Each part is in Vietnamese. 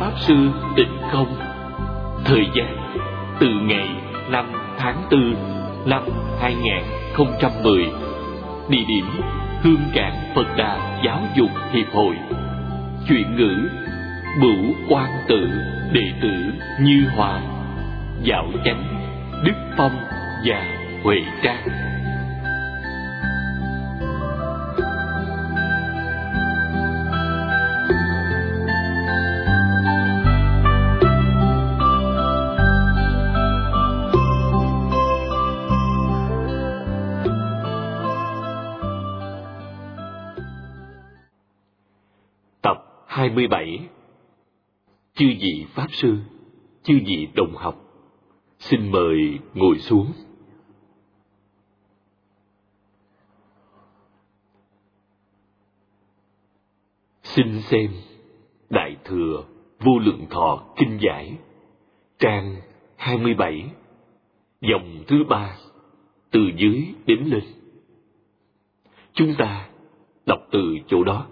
Pháp Sư Tịnh Không. Thời gian từ ngày 5 tháng 4 năm 2010. Địa điểm Hương Cảng Phật Đà Giáo dục Hiệp hội. Chuyển ngữ Bửu Quan Tự, đệ tử Như Hòa, Dạo Chánh, Đức Phong và Huệ Trang. Tập 27. Chư vị Pháp Sư, chư vị đồng học, xin mời ngồi xuống. Xin xem Đại Thừa Vô Lượng Thọ Kinh Giải, trang 27, dòng thứ 3, từ dưới đếm lên. Chúng ta đọc từ chỗ đó.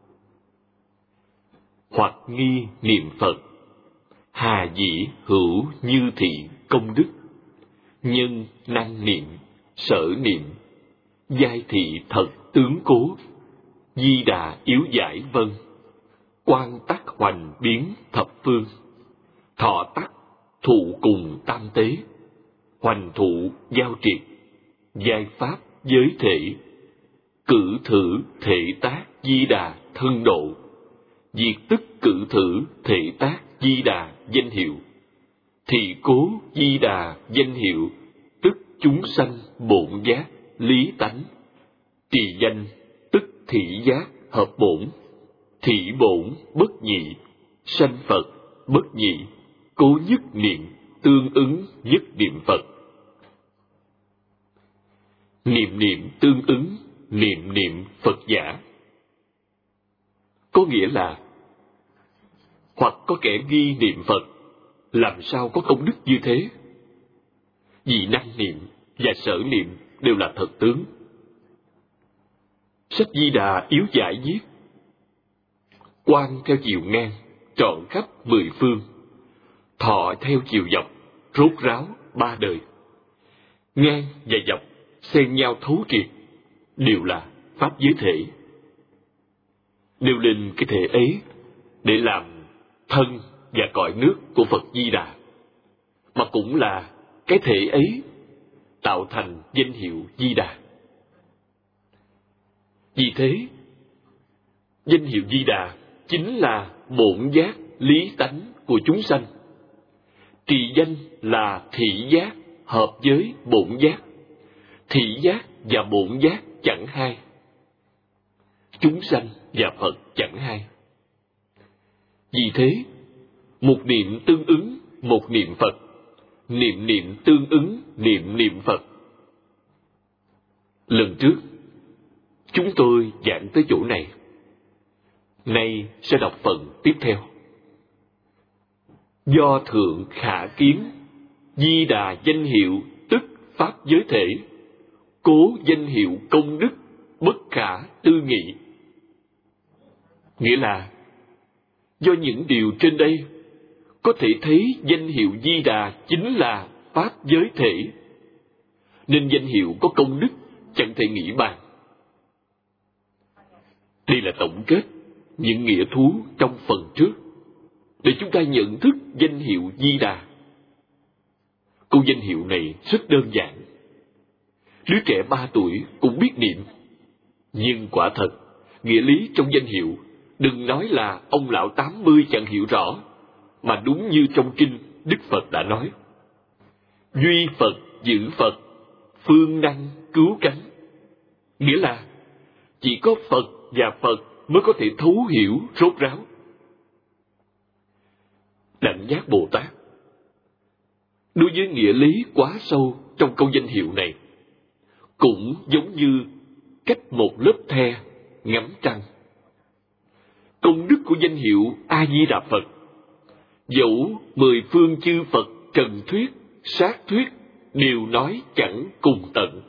Hoặc nghi niệm Phật, hà dĩ hữu như thị công đức, nhân năng niệm, sở niệm, giai thị thật tướng cố, di đà yếu giải vân, quan tắc hoành biến thập phương, thọ tắc thụ cùng tam tế, hoành thụ giao triệt, giai pháp giới thể, cử thử thể tác di đà thân độ, diệt tức cử thử thể tác di đà danh hiệu, thị cố di đà danh hiệu, tức chúng sanh bổn giác lý tánh, trì danh tức thị giác hợp bổn, thị bổn bất nhị, sanh Phật bất nhị, cố nhất niệm tương ứng nhất niệm Phật. Niệm niệm tương ứng niệm niệm Phật giả, có nghĩa là hoặc có kẻ nghi niệm Phật, làm sao có công đức như thế? Vì năng niệm và sở niệm đều là thật tướng. Sách Di Đà yếu giải viết: quan theo chiều ngang trọn khắp 10 phương, thọ theo chiều dọc rốt ráo 3 đời. Ngang và dọc xen nhau thấu triệt, đều là pháp giới thể. Nêu lên cái thể ấy để làm thân và cõi nước của Phật Di Đà, mà cũng là cái thể ấy tạo thành danh hiệu Di Đà. Vì thế, danh hiệu Di Đà chính là bổn giác lý tánh của chúng sanh. Trì danh là thị giác hợp với bổn giác. Thị giác và bổn giác chẳng hai. Chúng sanh và Phật chẳng hai. Vì thế, một niệm tương ứng một niệm Phật, niệm niệm tương ứng niệm niệm Phật. Lần trước, chúng tôi giảng tới chỗ này. Nay sẽ đọc phần tiếp theo. Do thượng khả kiến, Di Đà danh hiệu tức pháp giới thể, cố danh hiệu công đức bất khả tư nghị. Nghĩa là do những điều trên đây có thể thấy danh hiệu Di Đà chính là pháp giới thể, nên danh hiệu có công đức chẳng thể nghĩ bàn. Đây là tổng kết những nghĩa thú trong phần trước, để chúng ta nhận thức danh hiệu Di Đà. Câu danh hiệu này rất đơn giản. Đứa trẻ 3 tuổi cũng biết niệm. Nhưng quả thật, nghĩa lý trong danh hiệu, đừng nói là ông lão 80 chẳng hiểu rõ, mà đúng như trong kinh Đức Phật đã nói: duy Phật giữ Phật, phương năng cứu cánh. Nghĩa là chỉ có Phật và Phật mới có thể thấu hiểu rốt ráo. Đảnh Giác Bồ Tát đối với nghĩa lý quá sâu trong câu danh hiệu này, cũng giống như cách một lớp the ngắm trăng. Công đức của danh hiệu A Di Đà Phật, dẫu 10 phương chư Phật trần thuyết, sát thuyết đều nói chẳng cùng tận.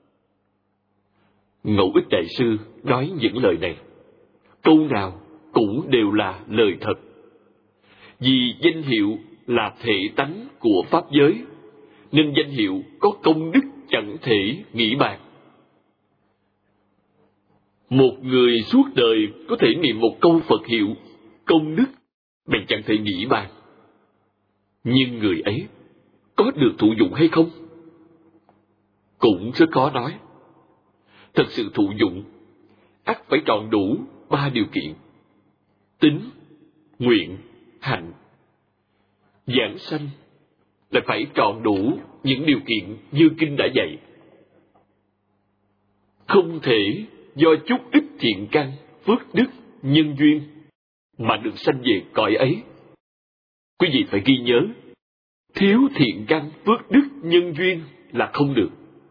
Ngẫu Ích Đại Sư nói những lời này, câu nào cũng đều là lời thật. Vì danh hiệu là thể tánh của pháp giới, nên danh hiệu có công đức chẳng thể nghĩ bàn. Một người suốt đời có thể niệm một câu Phật hiệu, công đức bèn chẳng thể nghĩ bàn. Nhưng người ấy có được thụ dụng hay không? Cũng rất khó nói. Thật sự thụ dụng, ắt phải tròn đủ 3 điều kiện: tín, nguyện, hạnh. Giảng sanh lại phải tròn đủ những điều kiện như kinh đã dạy. Không thể do chút ít thiện căn, phước đức, nhân duyên mà được sanh về cõi ấy. Quý vị phải ghi nhớ, thiếu thiện căn, phước đức, nhân duyên là không được.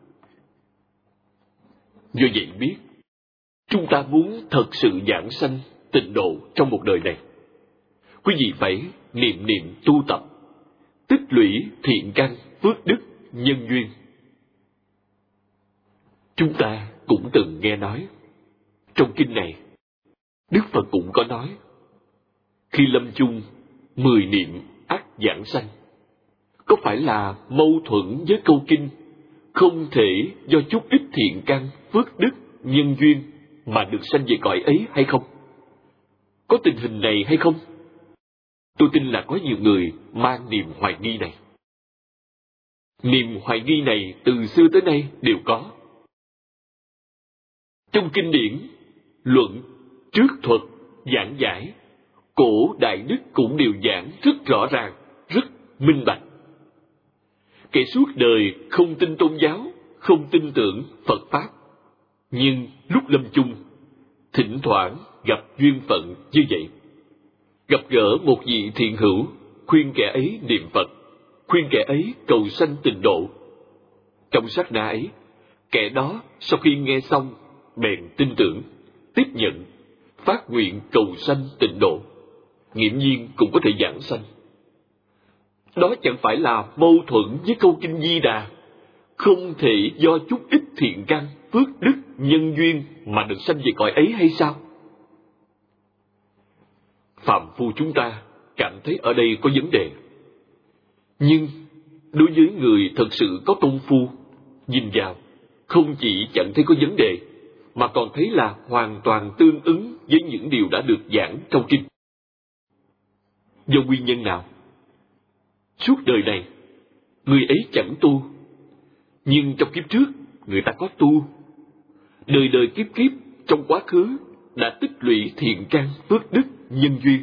Do vậy biết, chúng ta muốn thật sự giảng sanh tịnh độ trong một đời này, quý vị phải niệm tu tập, tích lũy thiện căn, phước đức, nhân duyên. Chúng ta cũng từng nghe nói, trong kinh này, Đức Phật cũng có nói, khi lâm chung 10 niệm ắt giảng sanh. Có phải là mâu thuẫn với câu kinh không thể do chút ít thiện căn, phước đức, nhân duyên mà được sanh về cõi ấy hay không? Có tình hình này hay không? Tôi tin là có nhiều người mang niềm hoài nghi này. Niềm hoài nghi này từ xưa tới nay đều có. Trong kinh điển, luận, trước thuật, giảng giải, cổ đại đức cũng đều giảng rất rõ ràng, rất minh bạch. Kẻ suốt đời không tin tôn giáo, không tin tưởng Phật Pháp, nhưng lúc lâm chung, thỉnh thoảng gặp duyên phận như vậy. Gặp gỡ một vị thiện hữu, khuyên kẻ ấy niệm Phật, khuyên kẻ ấy cầu sanh tịnh độ. Trong sát na ấy, kẻ đó sau khi nghe xong, bèn tin tưởng, tiếp nhận, phát nguyện cầu sanh tịnh độ, nghiễm nhiên cũng có thể giảng sanh. Đó chẳng phải là mâu thuẫn với câu kinh Di Đà, không thể do chút ít thiện căn, phước đức, nhân duyên mà được sanh về cõi ấy hay sao? Phàm phu chúng ta cảm thấy ở đây có vấn đề. Nhưng đối với người thật sự có công phu, nhìn vào, không chỉ chẳng thấy có vấn đề, mà còn thấy là hoàn toàn tương ứng với những điều đã được giảng trong kinh. Do nguyên nhân nào? Suốt đời này, người ấy chẳng tu, nhưng trong kiếp trước, người ta có tu. Đời đời kiếp kiếp, trong quá khứ, đã tích lũy thiện căn, phước đức, nhân duyên.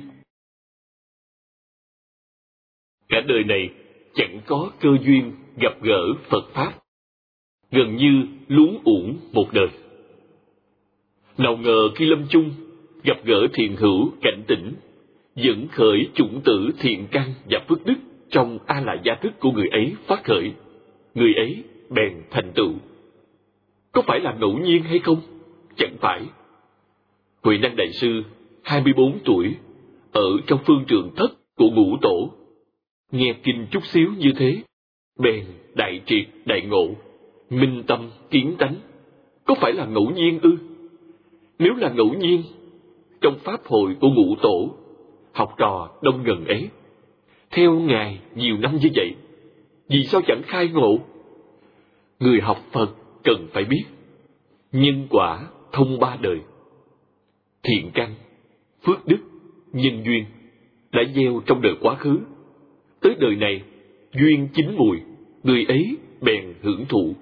Cả đời này, chẳng có cơ duyên gặp gỡ Phật Pháp, gần như luống uổng một đời. Nào ngờ khi lâm chung, gặp gỡ thiện hữu cảnh tỉnh, dẫn khởi chủng tử thiện căn và phước đức trong A La Gia thức của người ấy phát khởi, người ấy bèn thành tựu. Có phải là ngẫu nhiên hay không? Chẳng phải. Huệ Năng Đại Sư, 24 tuổi, ở trong phương trường thất của Ngũ Tổ, nghe kinh chút xíu như thế, bèn đại triệt đại ngộ, minh tâm kiến tánh. Có phải là ngẫu nhiên ư? Nếu là ngẫu nhiên, trong pháp hội của Ngũ Tổ, học trò đông gần ấy, theo Ngài nhiều năm như vậy, vì sao chẳng khai ngộ? Người học Phật cần phải biết, nhân quả thông 3 đời. Thiện căn, phước đức, nhân duyên đã gieo trong đời quá khứ. Tới đời này, duyên chín mùi, người ấy bèn hưởng thụ.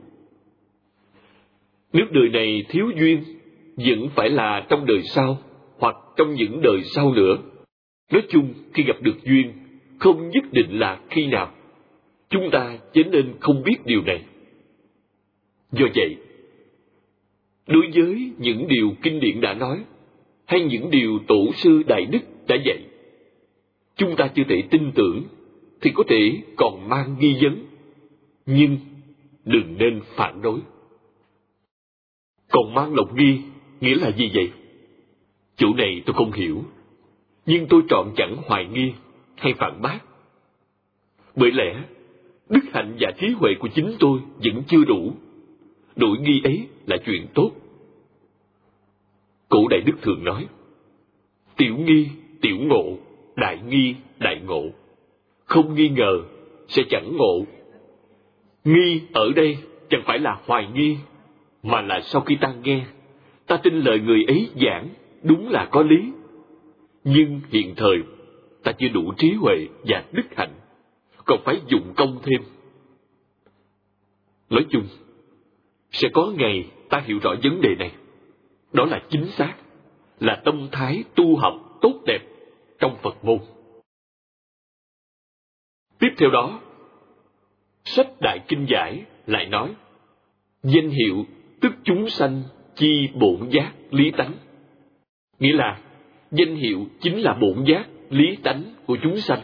Nếu đời này thiếu duyên, vẫn phải là trong đời sau, hoặc trong những đời sau nữa. Nói chung, khi gặp được duyên, không nhất định là khi nào. Chúng ta chớ nên không biết điều này. Do vậy, đối với những điều kinh điển đã nói, hay những điều tổ sư Đại Đức đã dạy, chúng ta chưa thể tin tưởng, thì có thể còn mang nghi vấn, nhưng đừng nên phản đối. Còn mang lòng nghi nghĩa là gì vậy? Chỗ này tôi không hiểu, nhưng tôi trọn chẳng hoài nghi hay phản bác. Bởi lẽ, đức hạnh và trí huệ của chính tôi vẫn chưa đủ. Đổi nghi ấy là chuyện tốt. Cổ Đại Đức thường nói, tiểu nghi, tiểu ngộ, đại nghi, đại ngộ. Không nghi ngờ sẽ chẳng ngộ. Nghi ở đây chẳng phải là hoài nghi, mà là sau khi ta nghe, ta tin lời người ấy giảng đúng là có lý. Nhưng hiện thời ta chưa đủ trí huệ và đức hạnh, còn phải dụng công thêm. Nói chung, sẽ có ngày ta hiểu rõ vấn đề này. Đó là chính xác, là tâm thái tu học tốt đẹp trong Phật môn. Tiếp theo đó, sách Đại Kinh Giải lại nói, danh hiệu tức chúng sanh chi bổn giác lý tánh. Nghĩa là danh hiệu chính là bổn giác lý tánh của chúng sanh.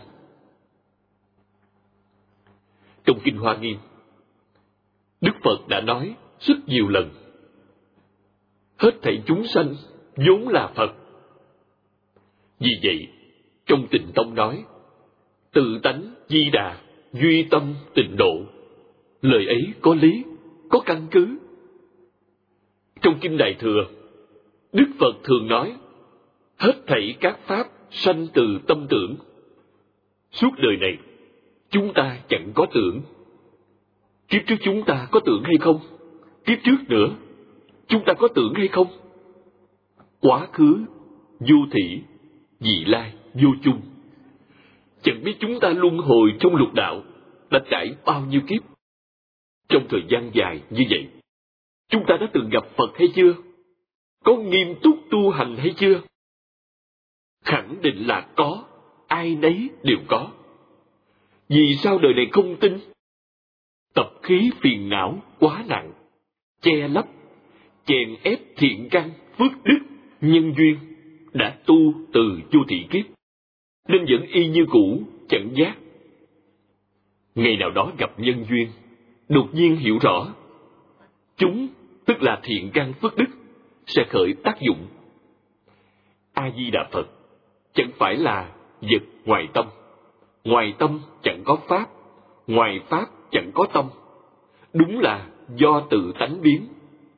Trong Kinh Hoa Nghiêm, Đức Phật đã nói rất nhiều lần, hết thảy chúng sanh vốn là Phật. Vì vậy, trong Tịnh Tông nói, tự tánh di đà, duy tâm tịnh độ. Lời ấy có lý, có căn cứ. Trong Kinh Đại Thừa, Đức Phật thường nói, hết thảy các pháp sanh từ tâm tưởng. Suốt đời này, chúng ta chẳng có tưởng. Kiếp trước chúng ta có tưởng hay không? Kiếp trước nữa, chúng ta có tưởng hay không? Quá khứ, vô thị, vị lai, vô chung. Chẳng biết chúng ta luân hồi trong lục đạo đã trải bao nhiêu kiếp. Trong thời gian dài như vậy, chúng ta đã từng gặp Phật hay chưa? Có nghiêm túc tu hành hay chưa? Khẳng định là có, ai nấy đều có. Vì sao đời này không tin? Tập khí phiền não quá nặng, che lấp, chèn ép thiện căn, phước đức, nhân duyên đã tu từ vô thị kiếp, nên vẫn y như cũ, chẳng giác. Ngày nào đó gặp nhân duyên, đột nhiên hiểu rõ, chúng tức là thiện căn phước đức sẽ khởi tác dụng. A Di Đà Phật chẳng phải là vật ngoài tâm, ngoài tâm chẳng có pháp, ngoài pháp chẳng có tâm, đúng là do tự tánh biến.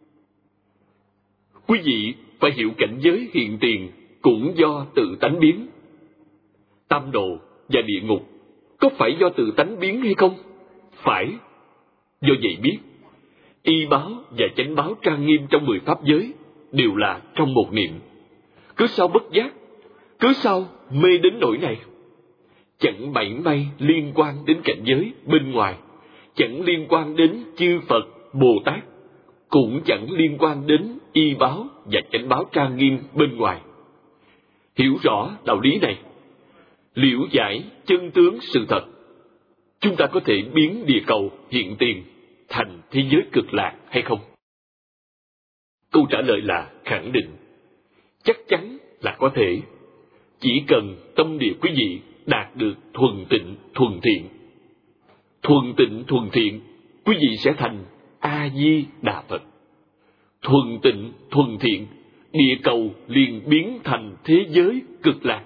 Quý vị phải hiểu cảnh giới hiện tiền cũng do tự tánh biến. Tam độ và địa ngục có phải do tự tánh biến hay không? Phải. Do vậy biết, y báo và chánh báo trang nghiêm trong 10 pháp giới đều là trong một niệm. Cứ sao bất giác, cứ sao mê đến nỗi này. Chẳng mảy may liên quan đến cảnh giới bên ngoài, chẳng liên quan đến chư Phật, Bồ Tát, cũng chẳng liên quan đến y báo và chánh báo trang nghiêm bên ngoài. Hiểu rõ đạo lý này, liễu giải chân tướng sự thật, chúng ta có thể biến địa cầu hiện tiền thành thế giới cực lạc hay không? Câu trả lời là khẳng định, chắc chắn là có thể. Chỉ cần tâm địa quý vị đạt được thuần tịnh, thuần thiện. Thuần tịnh, thuần thiện, quý vị sẽ thành A-di-đà Phật. Thuần tịnh, thuần thiện, địa cầu liền biến thành thế giới cực lạc.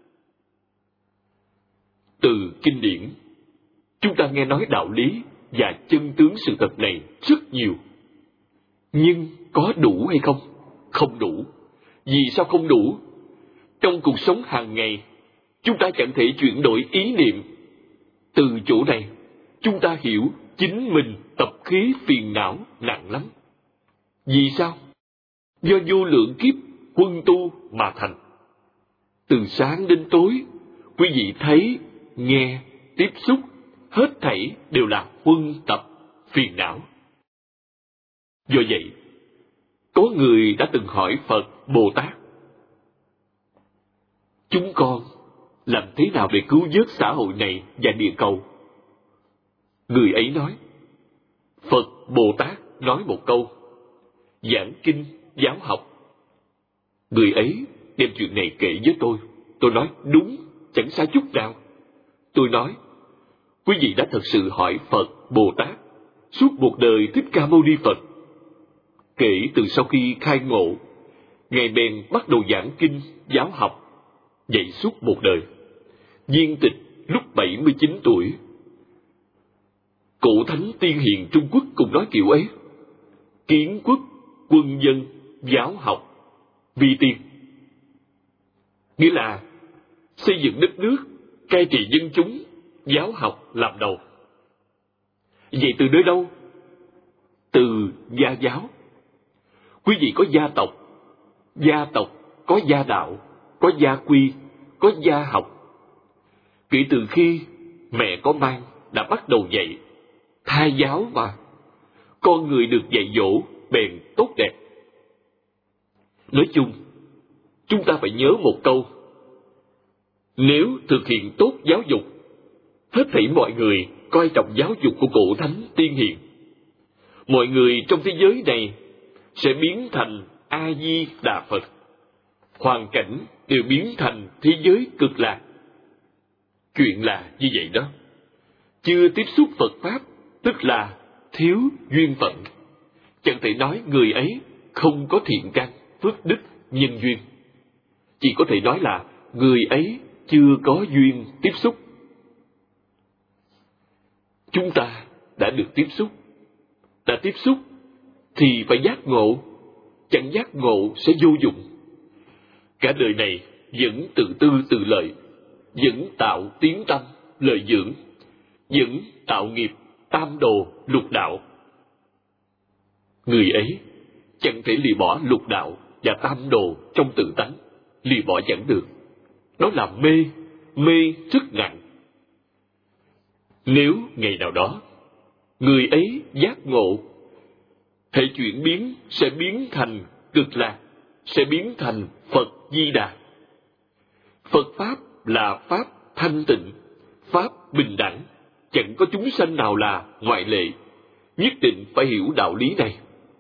Từ kinh điển, chúng ta nghe nói đạo lý và chân tướng sự thật này rất nhiều. Nhưng có đủ hay không? Không đủ. Vì sao không đủ? Trong cuộc sống hàng ngày, chúng ta chẳng thể chuyển đổi ý niệm. Từ chỗ này, chúng ta hiểu chính mình tập khí phiền não nặng lắm. Vì sao? Do vô lượng kiếp huân tu mà thành. Từ sáng đến tối, quý vị thấy, nghe, tiếp xúc, hết thảy đều là huân tập phiền não. Do vậy, có người đã từng hỏi Phật, Bồ Tát, chúng con làm thế nào để cứu vớt xã hội này và địa cầu? Người ấy nói, Phật Bồ Tát nói một câu, giảng kinh giáo học. Người ấy đem chuyện này kể với tôi nói đúng, chẳng sai chút nào. Tôi nói, quý vị đã thật sự hỏi Phật Bồ Tát suốt một đời Thích Ca Mâu Ni Phật. Kể từ sau khi khai ngộ, Ngài bèn bắt đầu giảng kinh giáo học, dạy suốt một đời. Viên tịch lúc 79 tuổi. Cổ thánh tiên hiền Trung Quốc cũng nói kiểu ấy. Kiến quốc, quân dân, giáo học, vi tiên. Nghĩa là xây dựng đất nước, cai trị dân chúng, giáo học làm đầu. Vậy từ nơi đâu? Từ gia giáo. Quý vị có gia tộc có gia đạo, có gia quy, có gia học. Kể từ khi mẹ có mang đã bắt đầu dạy, thai giáo mà, con người được dạy dỗ bèn tốt đẹp. Nói chung, chúng ta phải nhớ một câu: nếu thực hiện tốt giáo dục, hết thảy mọi người coi trọng giáo dục của cổ thánh tiên hiền, mọi người trong thế giới này sẽ biến thành A Di Đà Phật, hoàn cảnh đều biến thành thế giới cực lạc. Chuyện là như vậy đó. Chưa tiếp xúc Phật pháp tức là thiếu duyên phận. Chẳng thể nói người ấy không có thiện căn, phước đức, nhân duyên. Chỉ có thể nói là người ấy chưa có duyên tiếp xúc. Chúng ta đã được tiếp xúc. Đã tiếp xúc thì phải giác ngộ. Chẳng giác ngộ sẽ vô dụng. Cả đời này vẫn tự tư tự lợi, vẫn tạo tiếng tâm, lợi dưỡng, vẫn tạo nghiệp tam đồ lục đạo. Người ấy chẳng thể lìa bỏ lục đạo và tam đồ trong tự tánh, lìa bỏ chẳng được. Đó là mê rất nặng. Nếu ngày nào đó người ấy giác ngộ, hệ chuyển biến sẽ biến thành cực lạc, sẽ biến thành Phật Di Đà. Phật pháp là pháp thanh tịnh, pháp bình đẳng, chẳng có chúng sanh nào là ngoại lệ. Nhất định phải hiểu đạo lý này.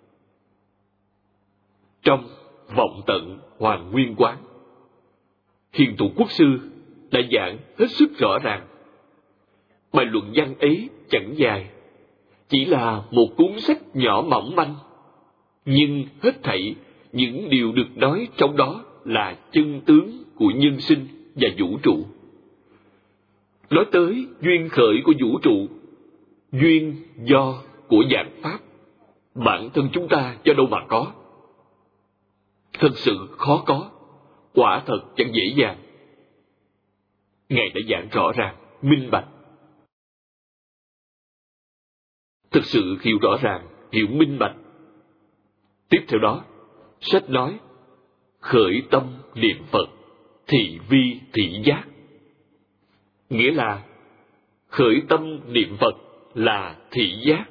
Trong Vọng Tận Hoàng Nguyên Quán, Hiền Thủ Quốc Sư đã giảng hết sức rõ ràng. Bài luận văn ấy chẳng dài, chỉ là một cuốn sách nhỏ mỏng manh, nhưng hết thảy những điều được nói trong đó là chân tướng của nhân sinh và vũ trụ. Nói tới duyên khởi của vũ trụ, duyên do của vạn pháp, bản thân chúng ta do đâu mà có? Thật sự khó có, quả thật chẳng dễ dàng. Ngài đã giảng rõ ràng, minh bạch. Thực sự hiểu rõ ràng, hiểu minh bạch. Tiếp theo đó, sách nói khởi tâm niệm Phật, thị vi thị giác. Nghĩa là khởi tâm niệm Phật là thị giác.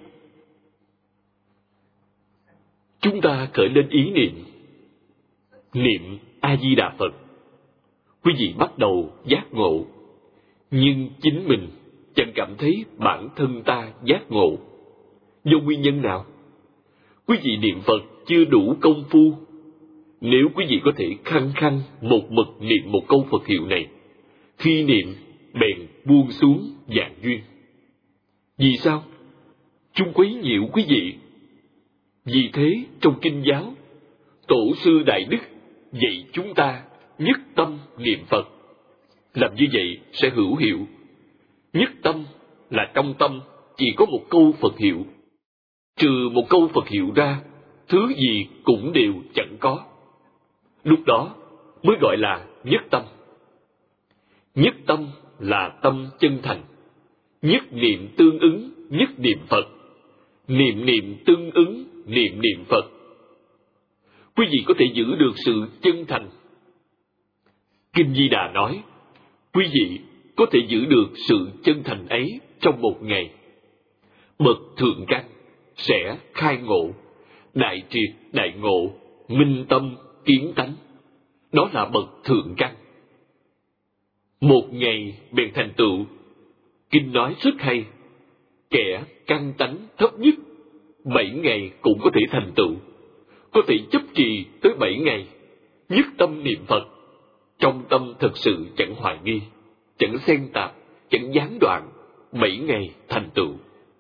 Chúng ta khởi lên ý niệm A Di Đà Phật, quý vị bắt đầu giác ngộ, nhưng chính mình chẳng cảm thấy bản thân ta giác ngộ. Do nguyên nhân nào? Quý vị niệm Phật chưa đủ công phu. Nếu quý vị có thể khăng khăng một mực niệm một câu Phật hiệu này, khi niệm bèn buông xuống vạn duyên. Vì sao? Chúng quấy nhiễu quý vị. Vì thế trong kinh giáo, Tổ sư Đại Đức dạy chúng ta nhất tâm niệm Phật. Làm như vậy sẽ hữu hiệu. Nhất tâm là trong tâm chỉ có một câu Phật hiệu. Trừ một câu Phật hiệu ra, thứ gì cũng đều chẳng có. Lúc đó mới gọi là nhất tâm. Nhất tâm là tâm chân thành. Nhất niệm tương ứng nhất niệm Phật. Niệm niệm tương ứng niệm niệm Phật. Quý vị có thể giữ được sự chân thành. Kinh Di Đà nói, quý vị có thể giữ được sự chân thành ấy trong một ngày. Bậc thượng căn sẽ khai ngộ, đại triệt đại ngộ, minh tâm kiến tánh. Đó là bậc thượng căn. Một ngày bèn thành tựu. Kinh nói rất hay, kẻ căn tánh thấp nhất 7 ngày cũng có thể thành tựu, có thể chấp trì tới 7 ngày. Nhất tâm niệm Phật, trong tâm thật sự chẳng hoài nghi, chẳng xen tạp, chẳng gián đoạn, 7 ngày thành tựu.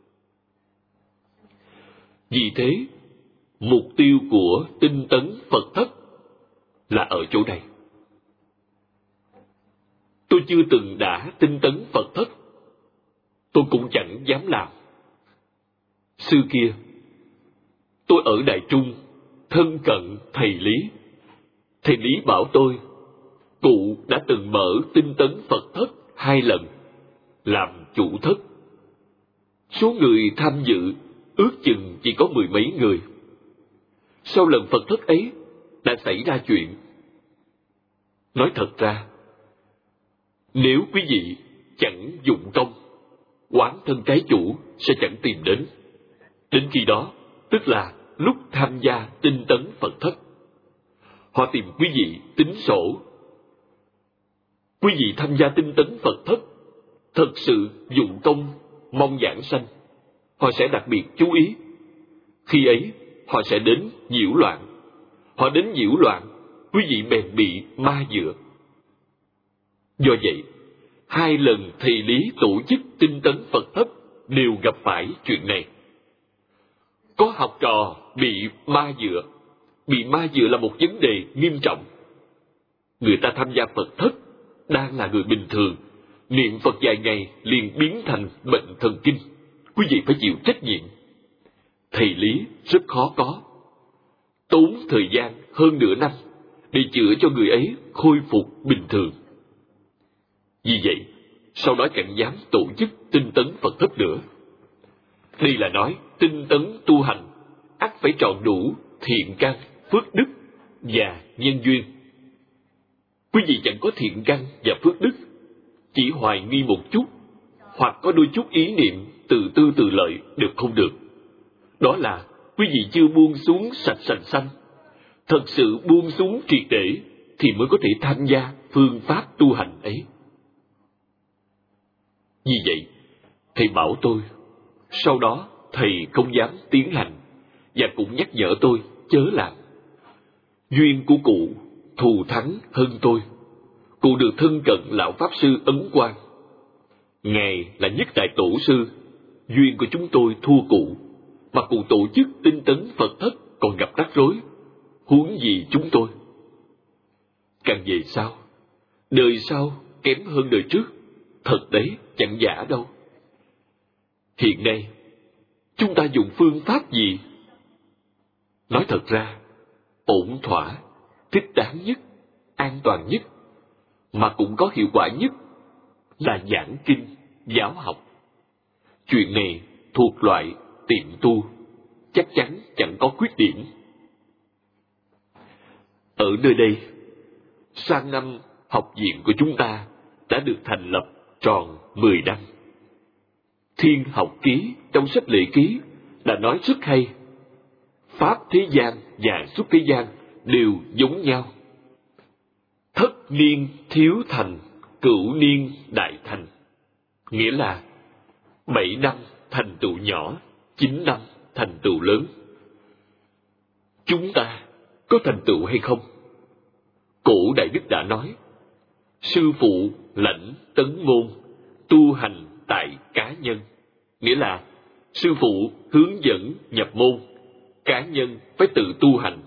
Vì thế, mục tiêu của tinh tấn Phật thất là ở chỗ này. Tôi chưa từng đã tinh tấn Phật thất, tôi cũng chẳng dám làm. Xưa kia, tôi ở Đại Trung, thân cận thầy Lý. Thầy Lý bảo tôi, cụ đã từng mở tinh tấn Phật thất 2 lần, làm chủ thất. Số người tham dự ước chừng chỉ có 10 mấy người. Sau lần Phật thất ấy, đã xảy ra chuyện. Nói thật ra, nếu quý vị chẳng dụng công, oán thân cái chủ sẽ chẳng tìm đến. Đến khi đó, tức là lúc tham gia tinh tấn Phật thất, họ tìm quý vị tính sổ. Quý vị tham gia tinh tấn Phật thất, thật sự dụng công mong giảng sanh, họ sẽ đặc biệt chú ý. Khi ấy, họ sẽ đến nhiễu loạn. Họ đến nhiễu loạn, quý vị bèn bị ma dựa. Do vậy, 2 lần thầy lý tổ chức tinh tấn Phật thất đều gặp phải chuyện này. Có học trò bị ma dựa. Bị ma dựa là một vấn đề nghiêm trọng. Người ta tham gia Phật thất đang là người bình thường, niệm Phật vài ngày liền biến thành bệnh thần kinh. Quý vị phải chịu trách nhiệm. Thầy lý rất khó có. Tốn thời gian hơn nửa năm để chữa cho người ấy khôi phục bình thường. Vì vậy, sau đó chẳng dám tổ chức tinh tấn Phật thất nữa. Đây là nói tinh tấn tu hành, ắt phải tròn đủ thiện căn, phước đức và nhân duyên. Quý vị chẳng có thiện căn và phước đức, chỉ hoài nghi một chút, hoặc có đôi chút ý niệm tự tư tự lợi được không được. Đó là quý vị chưa buông xuống sạch sành xanh. Thật sự buông xuống triệt để thì mới có thể tham gia phương pháp tu hành ấy. Vì vậy, thầy bảo tôi, sau đó thầy không dám tiến hành, và cũng nhắc nhở tôi chớ làm. Duyên của cụ thù thắng hơn tôi. Cụ được thân cận lão Pháp Sư Ấn Quang. Ngài là nhất đại tổ sư. Duyên của chúng tôi thua cụ, mà cụ tổ chức tinh tấn Phật thất còn gặp rắc rối, huống gì chúng tôi. Càng về sau, đời sau kém hơn đời trước, thật đấy, chẳng giả đâu. Hiện nay, chúng ta dùng phương pháp gì? Nói thật ra, ổn thỏa, thích đáng nhất, an toàn nhất, mà cũng có hiệu quả nhất là giảng kinh, giáo học. Chuyện này thuộc loại tiệm tu, chắc chắn chẳng có khuyết điểm. Ở nơi đây, sang năm học viện của chúng ta đã được thành lập tròn 10 năm. Thiên Học Ký trong sách lệ ký đã nói rất hay. Pháp thế gian và xuất thế gian đều giống nhau. Thất niên thiếu thành, cửu niên đại thành. Nghĩa là 7 năm thành tựu nhỏ, 9 năm thành tựu lớn. Chúng ta có thành tựu hay không? Cổ Đại Đức đã nói, sư phụ lãnh tấn môn, tu hành tại cá nhân. Nghĩa là sư phụ hướng dẫn nhập môn, cá nhân phải tự tu hành.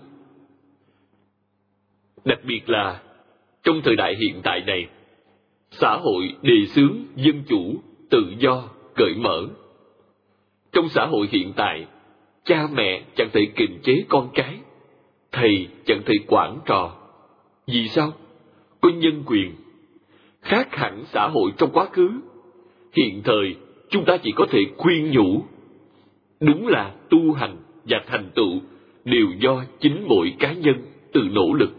Đặc biệt là trong thời đại hiện tại này, xã hội đề xướng dân chủ, tự do, cởi mở. Trong xã hội hiện tại, cha mẹ chẳng thể kiềm chế con cái, thầy chẳng thể quản trò. Vì sao? Có nhân quyền. Khác hẳn xã hội trong quá khứ. Hiện thời, chúng ta chỉ có thể khuyên nhủ. Đúng là tu hành và thành tựu đều do chính mỗi cá nhân tự nỗ lực.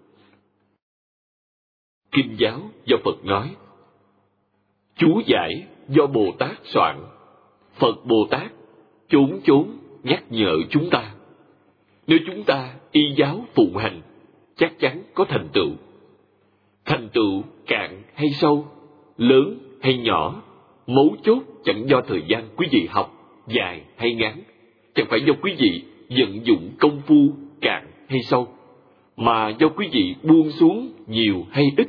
Kinh giáo do Phật nói, chú giải do Bồ Tát soạn, Phật Bồ Tát chốn chốn nhắc nhở chúng ta. Nếu chúng ta y giáo phụng hành, chắc chắn có thành tựu. Thành tựu cạn hay sâu, lớn hay nhỏ, mấu chốt chẳng do thời gian quý vị học dài hay ngắn, chẳng phải do quý vị vận dụng công phu cạn hay sâu, mà do quý vị buông xuống nhiều hay ít.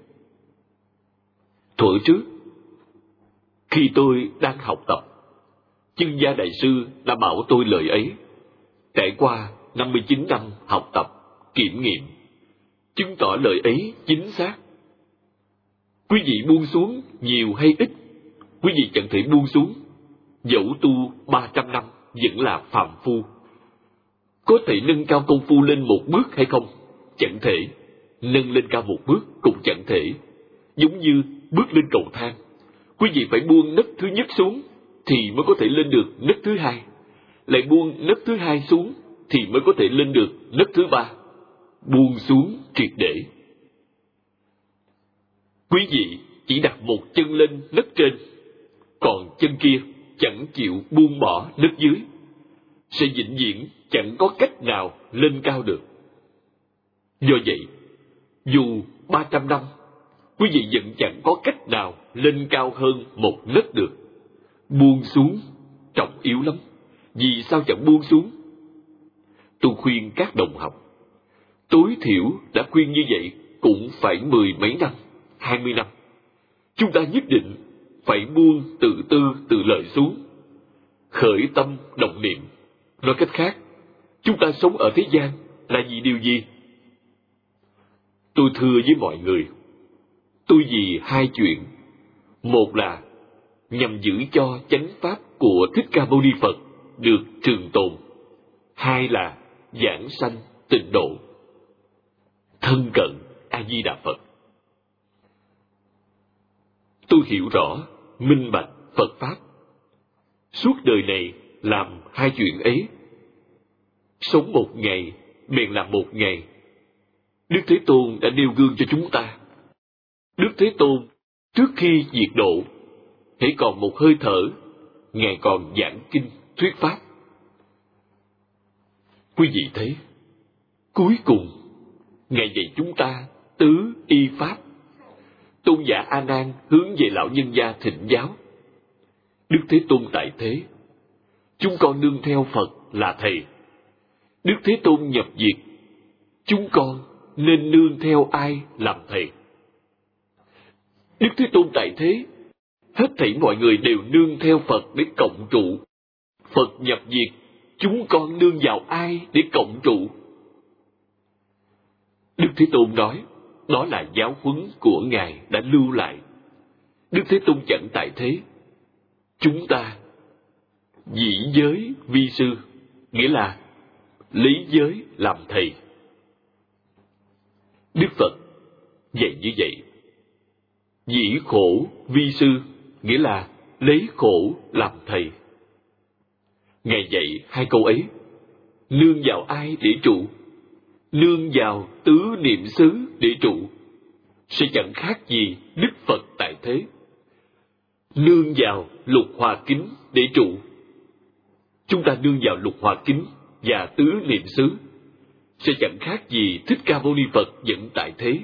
Thuở trước, khi tôi đang học tập, Chư Gia Đại Sư đã bảo tôi lời ấy. Trải qua 59 năm học tập, kiểm nghiệm, chứng tỏ lời ấy chính xác. Quý vị buông xuống nhiều hay ít, quý vị chẳng thể buông xuống. Dẫu tu 300 năm vẫn là phàm phu. Có thể nâng cao công phu lên một bước hay không? Chẳng thể. Nâng lên cao một bước cũng chẳng thể. Giống như bước lên cầu thang, quý vị phải buông nấc thứ nhất xuống thì mới có thể lên được nấc thứ hai, lại buông nấc thứ hai xuống thì mới có thể lên được nấc thứ ba, buông xuống triệt để. Quý vị chỉ đặt một chân lên nấc trên, còn chân kia chẳng chịu buông bỏ nấc dưới, sẽ vĩnh viễn chẳng có cách nào lên cao được. Do vậy, dù 300 năm, quý vị vẫn chẳng có cách nào lên cao hơn một nấc được. Buông xuống trọng yếu lắm. Vì sao chẳng buông xuống? Tôi khuyên các đồng học, tối thiểu đã khuyên như vậy cũng phải 10 mấy năm, 20 năm. Chúng ta nhất định phải buông tự tư tự lợi xuống, khởi tâm động niệm. Nói cách khác, chúng ta sống ở thế gian là vì điều gì? Tôi thưa với mọi người, tôi vì hai chuyện. Một là nhằm giữ cho chánh pháp của Thích Ca Mâu Ni Phật được trường tồn. Hai là giảng sanh tịnh độ, thân cận A Di Đà Phật. Tôi hiểu rõ, minh bạch Phật pháp. Suốt đời này làm hai chuyện ấy. Sống một ngày, bèn làm một ngày. Đức Thế Tôn đã nêu gương cho chúng ta. Đức Thế Tôn, trước khi diệt độ, hễ còn một hơi thở, Ngài còn giảng kinh, thuyết pháp. Quý vị thấy, cuối cùng, Ngài dạy chúng ta tứ y pháp. Tôn giả A Nan hướng về lão nhân gia thịnh giáo. Đức Thế Tôn tại thế, chúng con nương theo Phật là thầy. Đức Thế Tôn nhập diệt, chúng con nên nương theo ai làm thầy? Đức Thế Tôn tại thế, hết thảy mọi người đều nương theo Phật để cộng trụ. Phật nhập diệt, chúng con nương vào ai để cộng trụ? Đức Thế Tôn nói, đó là giáo huấn của Ngài đã lưu lại. Đức Thế Tôn chẳng tại thế. Chúng ta dĩ giới vi sư, nghĩa là lấy giới làm thầy. Đức Phật dạy như vậy. Dĩ khổ vi sư, nghĩa là lấy khổ làm thầy. Ngài dạy hai câu ấy, nương vào ai để trụ? Nương vào tứ niệm xứ để trụ, sẽ chẳng khác gì Đức Phật tại thế. Nương vào lục hòa kính để trụ. Chúng ta nương vào lục hòa kính và tứ niệm xứ, sẽ chẳng khác gì Thích Ca Mâu Ni Phật vẫn tại thế.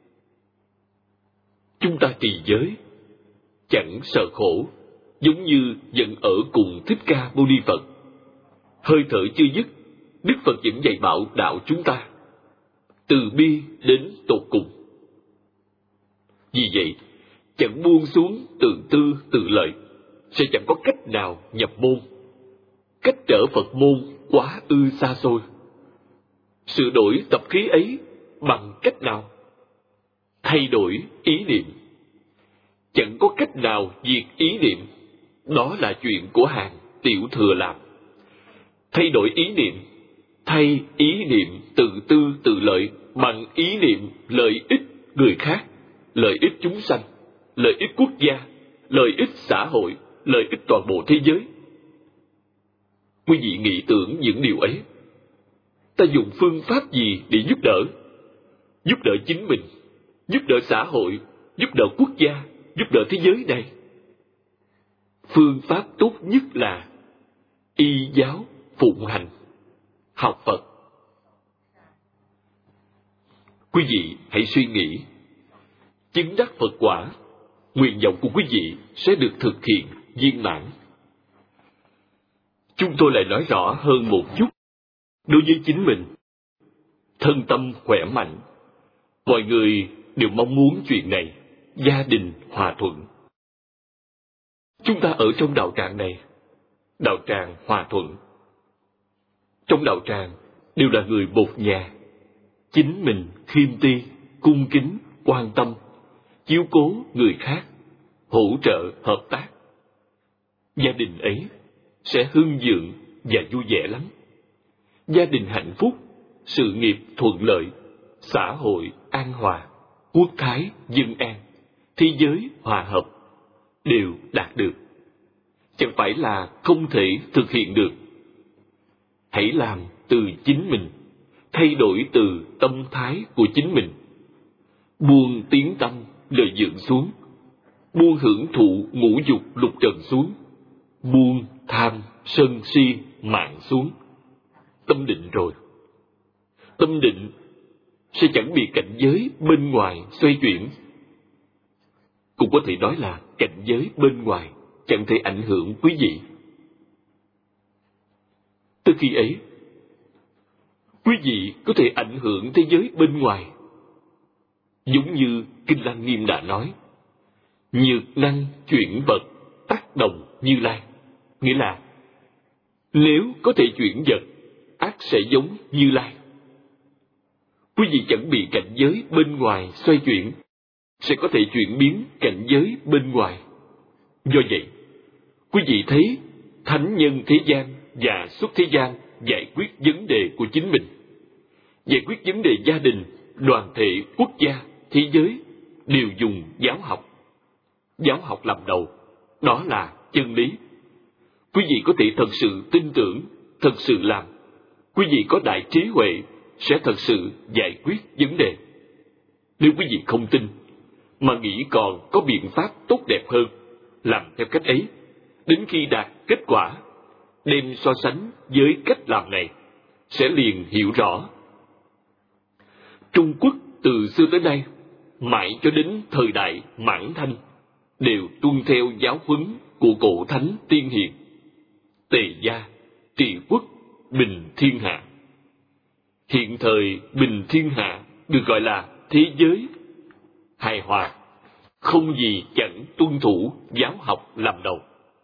Chúng ta trì giới, chẳng sợ khổ, giống như vẫn ở cùng Thích Ca Mâu Ni Phật. Hơi thở chưa dứt, Đức Phật vẫn dạy bảo đạo chúng ta, từ bi đến tột cùng. Vì vậy, chẳng buông xuống tự tư tự lợi, sẽ chẳng có cách nào nhập môn. Cách trở Phật môn quá ư xa xôi. Sửa đổi tập khí ấy bằng cách nào? Thay đổi ý niệm. Chẳng có cách nào diệt ý niệm, đó là chuyện của hàng tiểu thừa làm. Thay đổi ý niệm, thay ý niệm tự tư tự lợi bằng ý niệm lợi ích người khác, lợi ích chúng sanh, lợi ích quốc gia, lợi ích xã hội, lợi ích toàn bộ thế giới. Quý vị nghĩ tưởng những điều ấy. Ta dùng phương pháp gì để giúp đỡ? Giúp đỡ chính mình, giúp đỡ xã hội, giúp đỡ quốc gia, giúp đỡ thế giới này. Phương pháp tốt nhất là y giáo phụng hành, học Phật. Quý vị hãy suy nghĩ, chứng đắc Phật quả, nguyện vọng của quý vị sẽ được thực hiện viên mãn. Chúng tôi lại nói rõ hơn một chút. Đối với chính mình, thân tâm khỏe mạnh, mọi người đều mong muốn chuyện này, gia đình hòa thuận. Chúng ta ở trong đạo tràng này, đạo tràng hòa thuận. Trong đạo tràng đều là người một nhà, chính mình khiêm ti, cung kính, quan tâm, chiếu cố người khác, hỗ trợ hợp tác. Gia đình ấy sẽ hưng vượng và vui vẻ lắm. Gia đình hạnh phúc, sự nghiệp thuận lợi, xã hội an hòa, quốc thái dân an, thế giới hòa hợp đều đạt được. Chẳng phải là không thể thực hiện được. Hãy làm từ chính mình, thay đổi từ tâm thái của chính mình. Buông tiếng tâm lợi dưỡng xuống, buông hưởng thụ ngũ dục lục trần xuống, buông tham sân si mạng xuống. Tâm định rồi. Tâm định sẽ chẳng bị cảnh giới bên ngoài xoay chuyển. Cũng có thể nói là cảnh giới bên ngoài chẳng thể ảnh hưởng quý vị. Từ khi ấy, quý vị có thể ảnh hưởng thế giới bên ngoài. Giống như Kinh Lăng Nghiêm đã nói, nhược năng chuyển vật tác động Như Lai. Nghĩa là, nếu có thể chuyển vật, ắt sẽ giống Như Lai. Quý vị chẳng bị cảnh giới bên ngoài xoay chuyển, sẽ có thể chuyển biến cảnh giới bên ngoài. Do vậy, quý vị thấy thánh nhân thế gian và xuất thế gian giải quyết vấn đề của chính mình, giải quyết vấn đề gia đình, đoàn thể, quốc gia, thế giới đều dùng giáo học. Giáo học làm đầu, đó là chân lý. Quý vị có thể thật sự tin tưởng, thật sự làm. Quý vị có đại trí huệ, sẽ thật sự giải quyết vấn đề. Nếu quý vị không tin, mà nghĩ còn có biện pháp tốt đẹp hơn, làm theo cách ấy, đến khi đạt kết quả, đem so sánh với cách làm này, sẽ liền hiểu rõ. Trung Quốc từ xưa tới nay, mãi cho đến thời đại Mãn Thanh, đều tuân theo giáo huấn của cổ thánh tiên hiền. Tề gia, trị quốc, bình thiên hạ. Hiện thời bình thiên hạ được gọi là thế giới hài hòa, không gì chẳng tuân thủ giáo học làm đầu.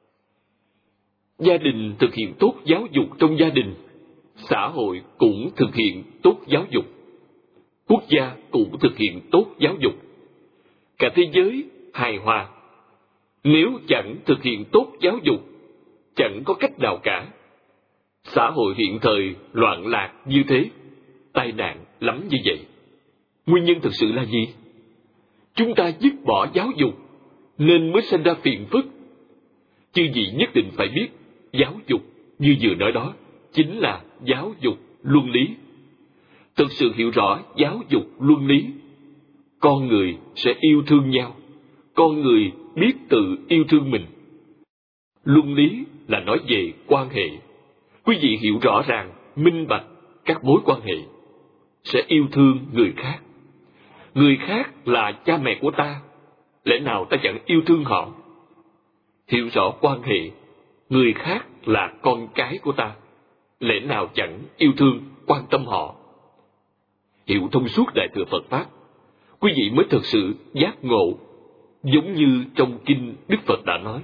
Gia đình thực hiện tốt giáo dục trong gia đình, xã hội cũng thực hiện tốt giáo dục, quốc gia cũng thực hiện tốt giáo dục. Cả thế giới hài hòa. Nếu chẳng thực hiện tốt giáo dục, chẳng có cách nào cả. Xã hội hiện thời loạn lạc như thế, tai nạn lắm như vậy. Nguyên nhân thực sự là gì? Chúng ta dứt bỏ giáo dục, nên mới sinh ra phiền phức. Chư vị nhất định phải biết, giáo dục như vừa nói đó, chính là giáo dục luân lý. Thực sự hiểu rõ giáo dục luân lý, con người sẽ yêu thương nhau, con người biết tự yêu thương mình. Luân lý là nói về quan hệ. Quý vị hiểu rõ ràng, minh bạch các mối quan hệ, sẽ yêu thương người khác. Người khác là cha mẹ của ta, lẽ nào ta chẳng yêu thương họ? Hiểu rõ quan hệ, người khác là con cái của ta, lẽ nào chẳng yêu thương, quan tâm họ? Hiểu thông suốt Đại Thừa Phật Pháp, quý vị mới thực sự giác ngộ, giống như trong kinh Đức Phật đã nói.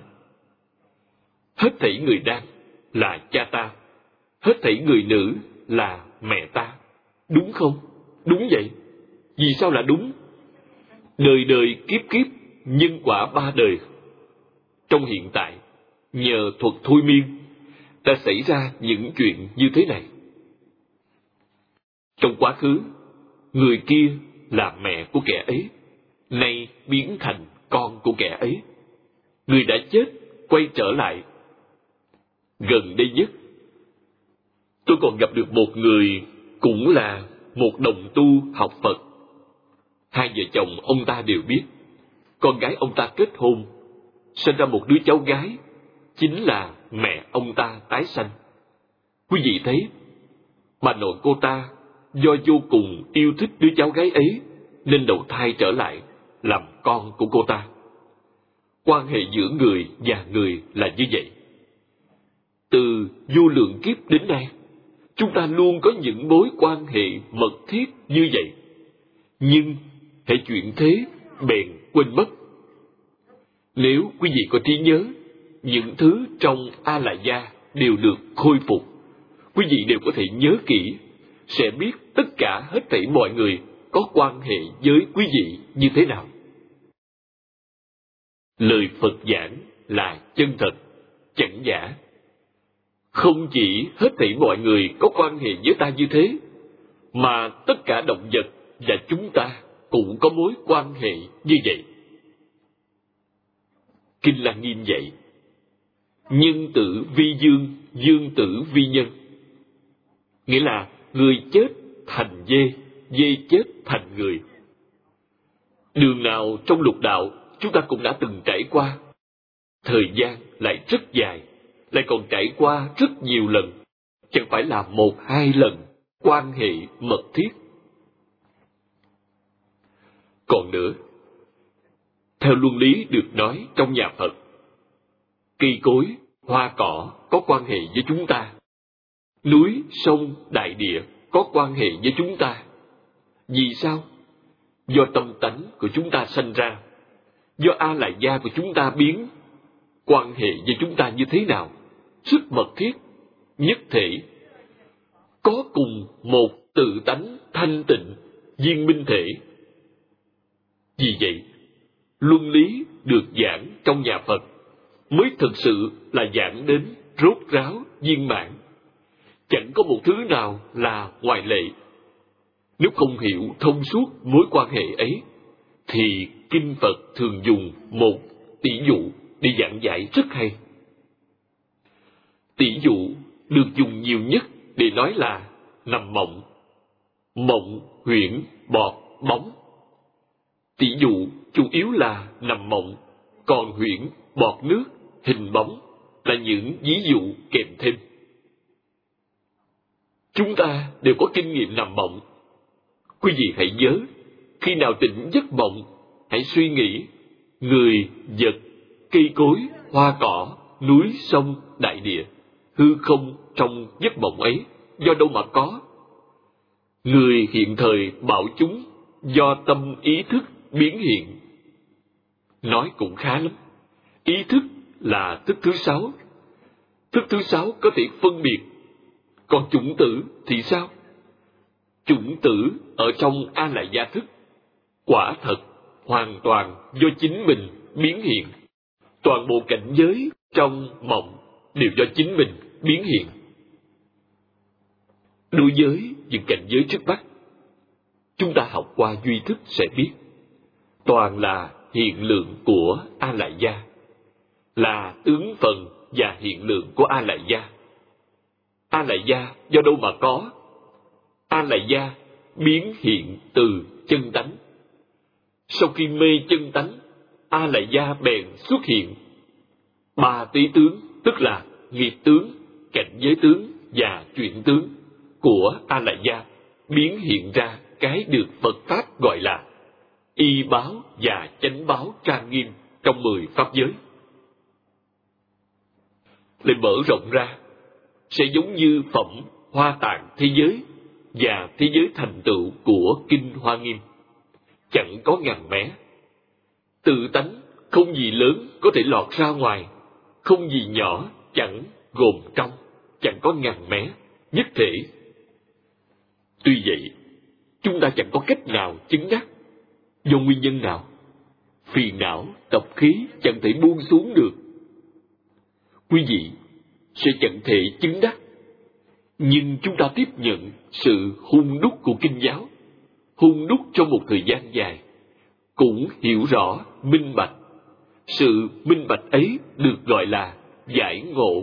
Hết thảy người nam là cha ta, hết thảy người nữ là mẹ ta. Đúng không? Đúng vậy. Vì sao là đúng? Đời đời kiếp kiếp, nhân quả ba đời. Trong hiện tại, nhờ thuật thôi miên, đã xảy ra những chuyện như thế này. Trong quá khứ, người kia là mẹ của kẻ ấy, nay biến thành con của kẻ ấy. Người đã chết, quay trở lại. Gần đây nhất, tôi còn gặp được một người cũng là một đồng tu học Phật. Hai vợ chồng ông ta đều biết, con gái ông ta kết hôn, sinh ra một đứa cháu gái, chính là mẹ ông ta tái sanh. Quý vị thấy, bà nội cô ta do vô cùng yêu thích đứa cháu gái ấy, nên đầu thai trở lại làm con của cô ta. Quan hệ giữa người và người là như vậy. Từ vô lượng kiếp đến nay, chúng ta luôn có những mối quan hệ mật thiết như vậy. Nhưng hễ chuyện thế bèn quên mất. Nếu quý vị có trí nhớ, những thứ trong A La Gia đều được khôi phục. Quý vị đều có thể nhớ kỹ, sẽ biết tất cả hết thảy mọi người có quan hệ với quý vị như thế nào. Lời Phật giảng là chân thật, chẳng giả. Không chỉ hết thảy mọi người có quan hệ với ta như thế, mà tất cả động vật và chúng ta cũng có mối quan hệ như vậy. Kinh Lăng Nghiêm dạy, nhân tử vi dương, dương tử vi nhân. Nghĩa là người chết thành dê, dê chết thành người. Đường nào trong lục đạo chúng ta cũng đã từng trải qua. Thời gian lại rất dài, lại còn trải qua rất nhiều lần, chẳng phải là một hai lần quan hệ mật thiết. Còn nữa, theo luân lý được nói trong nhà Phật, cây cối, hoa cỏ có quan hệ với chúng ta, núi, sông, đại địa có quan hệ với chúng ta. Vì sao? Do tâm tánh của chúng ta sanh ra, do A Lại Gia của chúng ta biến, quan hệ với chúng ta như thế nào? Rất mật thiết, nhất thể, có cùng một tự tánh thanh tịnh, viên minh thể. Vì vậy, luân lý được giảng trong nhà Phật mới thực sự là giảng đến rốt ráo viên mãn. Chẳng có một thứ nào là ngoại lệ. Nếu không hiểu thông suốt mối quan hệ ấy, thì Kinh Phật thường dùng một tỷ dụ để giảng giải rất hay. Tỷ dụ được dùng nhiều nhất để nói là nằm mộng, mộng, huyễn, bọt, bóng. Tỷ dụ chủ yếu là nằm mộng, còn huyễn, bọt nước, hình bóng là những ví dụ kèm thêm. Chúng ta đều có kinh nghiệm nằm mộng. Quý vị hãy nhớ, khi nào tỉnh giấc mộng, hãy suy nghĩ người, vật, cây cối, hoa cỏ, núi, sông, đại địa, hư không trong giấc mộng ấy, do đâu mà có? Người hiện thời bảo chúng do tâm ý thức biến hiện. Nói cũng khá lắm. Ý thức là thức thứ sáu. Thức thứ sáu có thể phân biệt. Còn chủng tử thì sao? Chủng tử ở trong A Lại Gia thức, quả thật hoàn toàn do chính mình biến hiện. Toàn bộ cảnh giới trong mộng đều do chính mình biến hiện. Đối với những cảnh giới trước mắt, chúng ta học qua duy thức sẽ biết, toàn là hiện lượng của A Lại Gia, là tướng phần và hiện lượng của A Lại Gia. A Lại Gia do đâu mà có? A Lại Gia biến hiện từ chân tánh. Sau khi mê chân tánh, A Lại Gia bèn xuất hiện. Ba tí tướng, tức là nghiệp tướng, cảnh giới tướng và chuyển tướng của A Lại Gia biến hiện ra cái được Phật Pháp gọi là y báo và chánh báo trang nghiêm trong 10 pháp giới. Lại mở rộng ra, sẽ giống như phẩm Hoa Tạng thế giới và thế giới thành tựu của Kinh Hoa Nghiêm. Chẳng có ngàn mé. Tự tánh không gì lớn có thể lọt ra ngoài, không gì nhỏ chẳng gồm trong, chẳng có ngàn mé, nhất thể. Tuy vậy, chúng ta chẳng có cách nào chứng đắc. Do nguyên nhân nào? Phiền não, tập khí chẳng thể buông xuống được. Quý vị sẽ chẳng thể chứng đắc. Nhưng chúng ta tiếp nhận sự hun đúc của Kinh giáo, hun đúc trong một thời gian dài, cũng hiểu rõ, minh bạch. Sự minh bạch ấy được gọi là giải ngộ.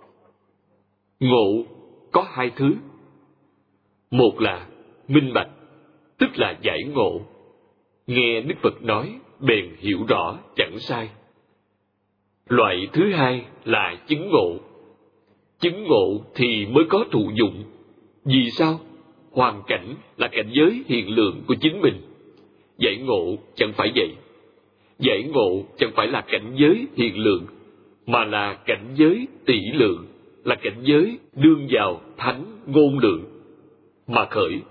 Ngộ có hai thứ. Một là minh bạch, tức là giải ngộ. Nghe Đức Phật nói, bèn hiểu rõ, chẳng sai. Loại thứ hai là chứng ngộ. Chứng ngộ thì mới có thụ dụng. Vì sao? Hoàn cảnh là cảnh giới hiện lượng của chính mình. Giải ngộ chẳng phải vậy. Giải ngộ chẳng phải là cảnh giới hiện lượng, mà là cảnh giới tỷ lượng, là cảnh giới đương vào thánh ngôn lượng mà khởi.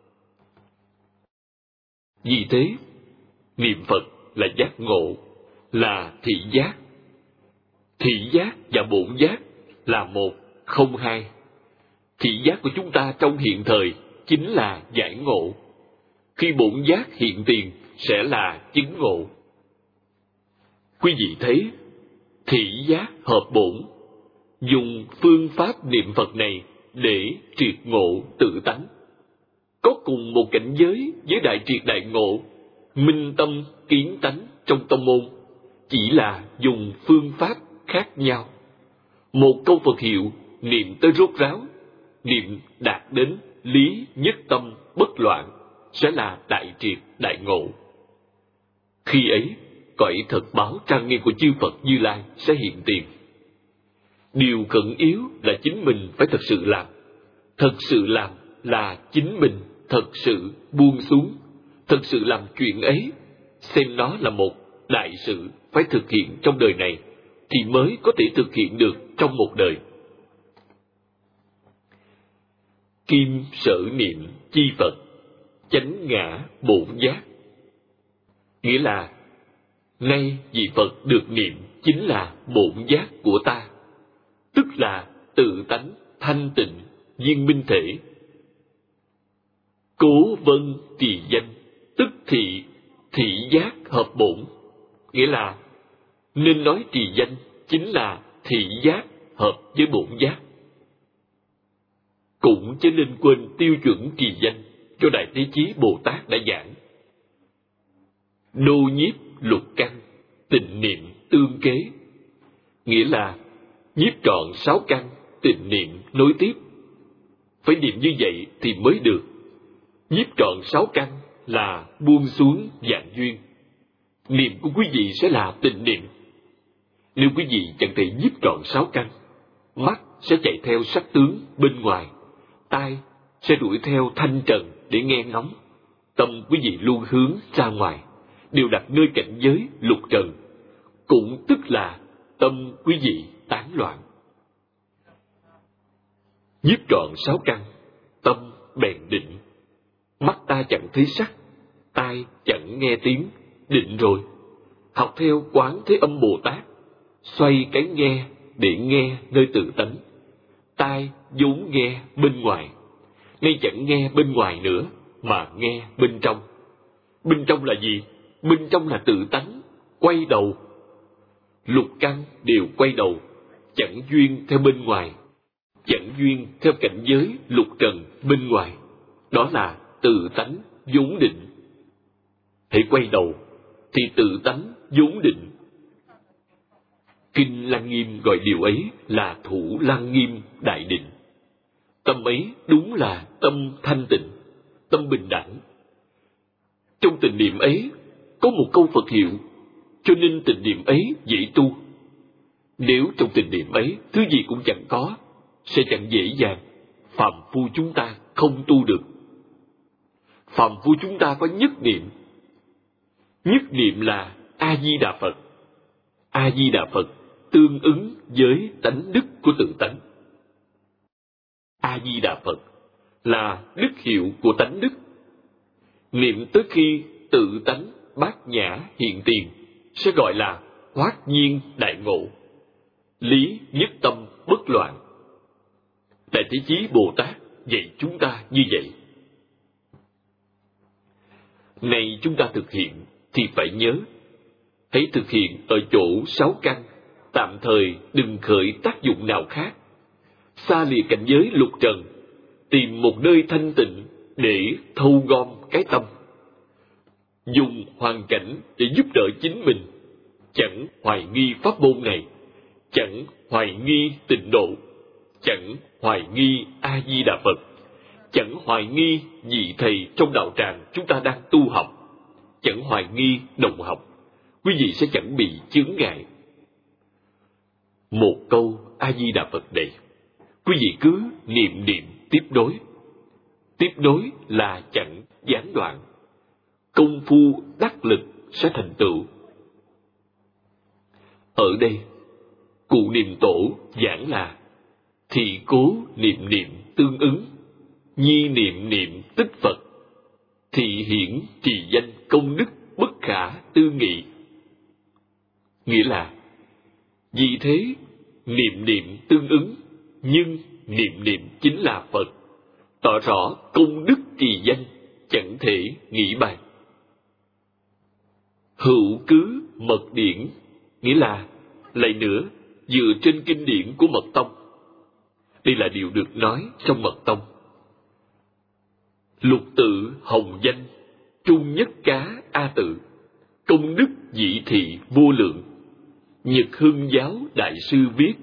Vì thế, niệm Phật là giác ngộ, là thị giác. Thị giác và bổn giác là một, không hai. Thị giác của chúng ta trong hiện thời chính là giải ngộ. Khi bổn giác hiện tiền sẽ là chứng ngộ. Quý vị thấy, thị giác hợp bổn, dùng phương pháp niệm Phật này để triệt ngộ tự tánh. Có cùng một cảnh giới với đại triệt đại ngộ, minh tâm kiến tánh trong tông môn, chỉ là dùng phương pháp khác nhau. Một câu Phật hiệu niệm tới rốt ráo, niệm đạt đến lý nhất tâm bất loạn sẽ là đại triệt đại ngộ. Khi ấy, cõi thật báo trang nghiêm của chư Phật Như Lai sẽ hiện tiền. Điều khẩn yếu là chính mình phải thật sự làm. Thật sự làm là chính mình thật sự buông xuống, thật sự làm chuyện ấy, xem nó là một đại sự phải thực hiện trong đời này, thì mới có thể thực hiện được trong một đời. Kim sở niệm chi Phật, chánh ngã bổn giác. Nghĩa là, nay vị Phật được niệm chính là bổn giác của ta, tức là tự tánh thanh tịnh viên minh thể. Cố vân trì danh, tức thị giác hợp bổn. Nghĩa là, nên nói trì danh chính là thị giác hợp với bổn giác. Cũng chớ nên quên tiêu chuẩn trì danh cho Đại Thế Chí Bồ Tát đã giảng. Đô nhiếp lục căn, tịnh niệm tương kế. Nghĩa là, nhiếp trọn 6 căn, tịnh niệm nối tiếp. Phải niệm như vậy thì mới được. Nhiếp trọn 6 căn là buông xuống dạng duyên. Niệm của quý vị sẽ là tịnh niệm. Nếu quý vị chẳng thể nhiếp trọn 6 căn, mắt sẽ chạy theo sắc tướng bên ngoài, tai sẽ đuổi theo thanh trần để nghe ngóng, tâm quý vị luôn hướng ra ngoài, đều đặt nơi cảnh giới lục trần, cũng tức là tâm quý vị tán loạn. Nhiếp trọn 6 căn, tâm bèn định. Mắt ta chẳng thấy sắc, tai chẳng nghe tiếng, định rồi. Học theo Quán Thế Âm Bồ Tát, xoay cái nghe để nghe nơi tự tánh. Tai vốn nghe bên ngoài, nay chẳng nghe bên ngoài nữa, mà nghe bên trong. Bên trong là gì? Bên trong là tự tánh, quay đầu. Lục căn đều quay đầu, chẳng duyên theo bên ngoài, chẳng duyên theo cảnh giới lục trần bên ngoài. Đó là tự tánh vốn định. Hãy quay đầu, thì tự tánh vốn định. Kinh Lăng Nghiêm gọi điều ấy là thủ Lăng Nghiêm đại định. Tâm ấy đúng là tâm thanh tịnh, tâm bình đẳng. Trong tịnh niệm ấy có một câu Phật hiệu, cho nên tịnh niệm ấy dễ tu. Nếu trong tịnh niệm ấy thứ gì cũng chẳng có, sẽ chẳng dễ dàng. Phàm phu chúng ta không tu được. Phàm phu chúng ta có nhất niệm. Nhất niệm là A Di Đà Phật. A Di Đà Phật tương ứng với tánh đức của tự tánh. A Di Đà Phật là đức hiệu của tánh đức. Niệm tới khi tự tánh bát nhã hiện tiền sẽ gọi là hoát nhiên đại ngộ, lý nhất tâm bất loạn. Đại Thế Chí Bồ Tát dạy chúng ta như vậy. Này chúng ta thực hiện thì phải nhớ, hãy thực hiện ở chỗ 6 căn, tạm thời đừng khởi tác dụng nào khác. Xa lìa cảnh giới lục trần, tìm một nơi thanh tịnh để thâu gom cái tâm. Dùng hoàn cảnh để giúp đỡ chính mình, chẳng hoài nghi pháp môn này, chẳng hoài nghi tịnh độ, chẳng hoài nghi A Di Đà Phật, chẳng hoài nghi vị thầy trong đạo tràng chúng ta đang tu học, chẳng hoài nghi đồng học, quý vị sẽ chẳng bị chướng ngại. Một câu A Di Đà Phật này, quý vị cứ niệm niệm tiếp đối. Tiếp đối là chẳng gián đoạn. Công phu đắc lực sẽ thành tựu. Ở đây, Cụ Niệm Tổ giảng là thị cố niệm niệm tương ứng, nhi niệm niệm tức Phật, thị hiển trì danh công đức bất khả tư nghị. Nghĩa là, vì thế niệm niệm tương ứng, nhưng niệm niệm chính là Phật, tỏ rõ công đức trì danh chẳng thể nghĩ bàn. Hữu cứ mật điển, nghĩa là lại nữa dựa trên kinh điển của Mật Tông. Đây là điều được nói trong Mật Tông. Lục tự hồng danh, trung nhất cá A tự, công đức dị thị vô lượng. Nhật Hưng Giáo Đại Sư viết: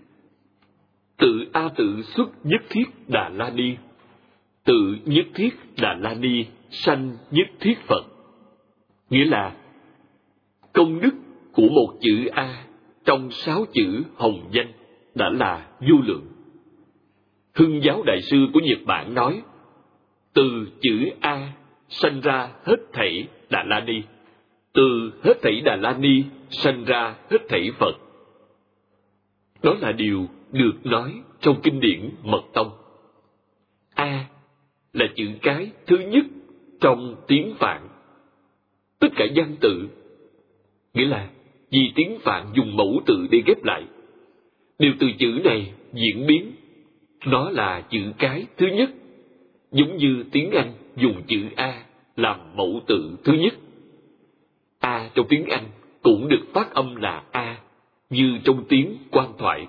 tự A tự xuất nhất thiết Đà La Ni, tự nhất thiết Đà La Ni sanh nhất thiết Phật. Nghĩa là công đức của một chữ A trong 6 chữ hồng danh đã là vô lượng. Hưng Giáo Đại Sư của Nhật Bản nói: từ chữ A sanh ra hết thảy Đà La Ni, từ hết thảy Đà La Ni sanh ra hết thảy Phật. Đó là điều được nói trong kinh điển Mật Tông. A là chữ cái thứ nhất trong tiếng Phạn. Tất cả văn tự, nghĩa là vì tiếng Phạn dùng mẫu tự để ghép lại, đều từ chữ này diễn biến. Nó là chữ cái thứ nhất, giống như tiếng Anh dùng chữ A làm mẫu tự thứ nhất. A trong tiếng Anh cũng được phát âm là A, như trong tiếng Quan thoại: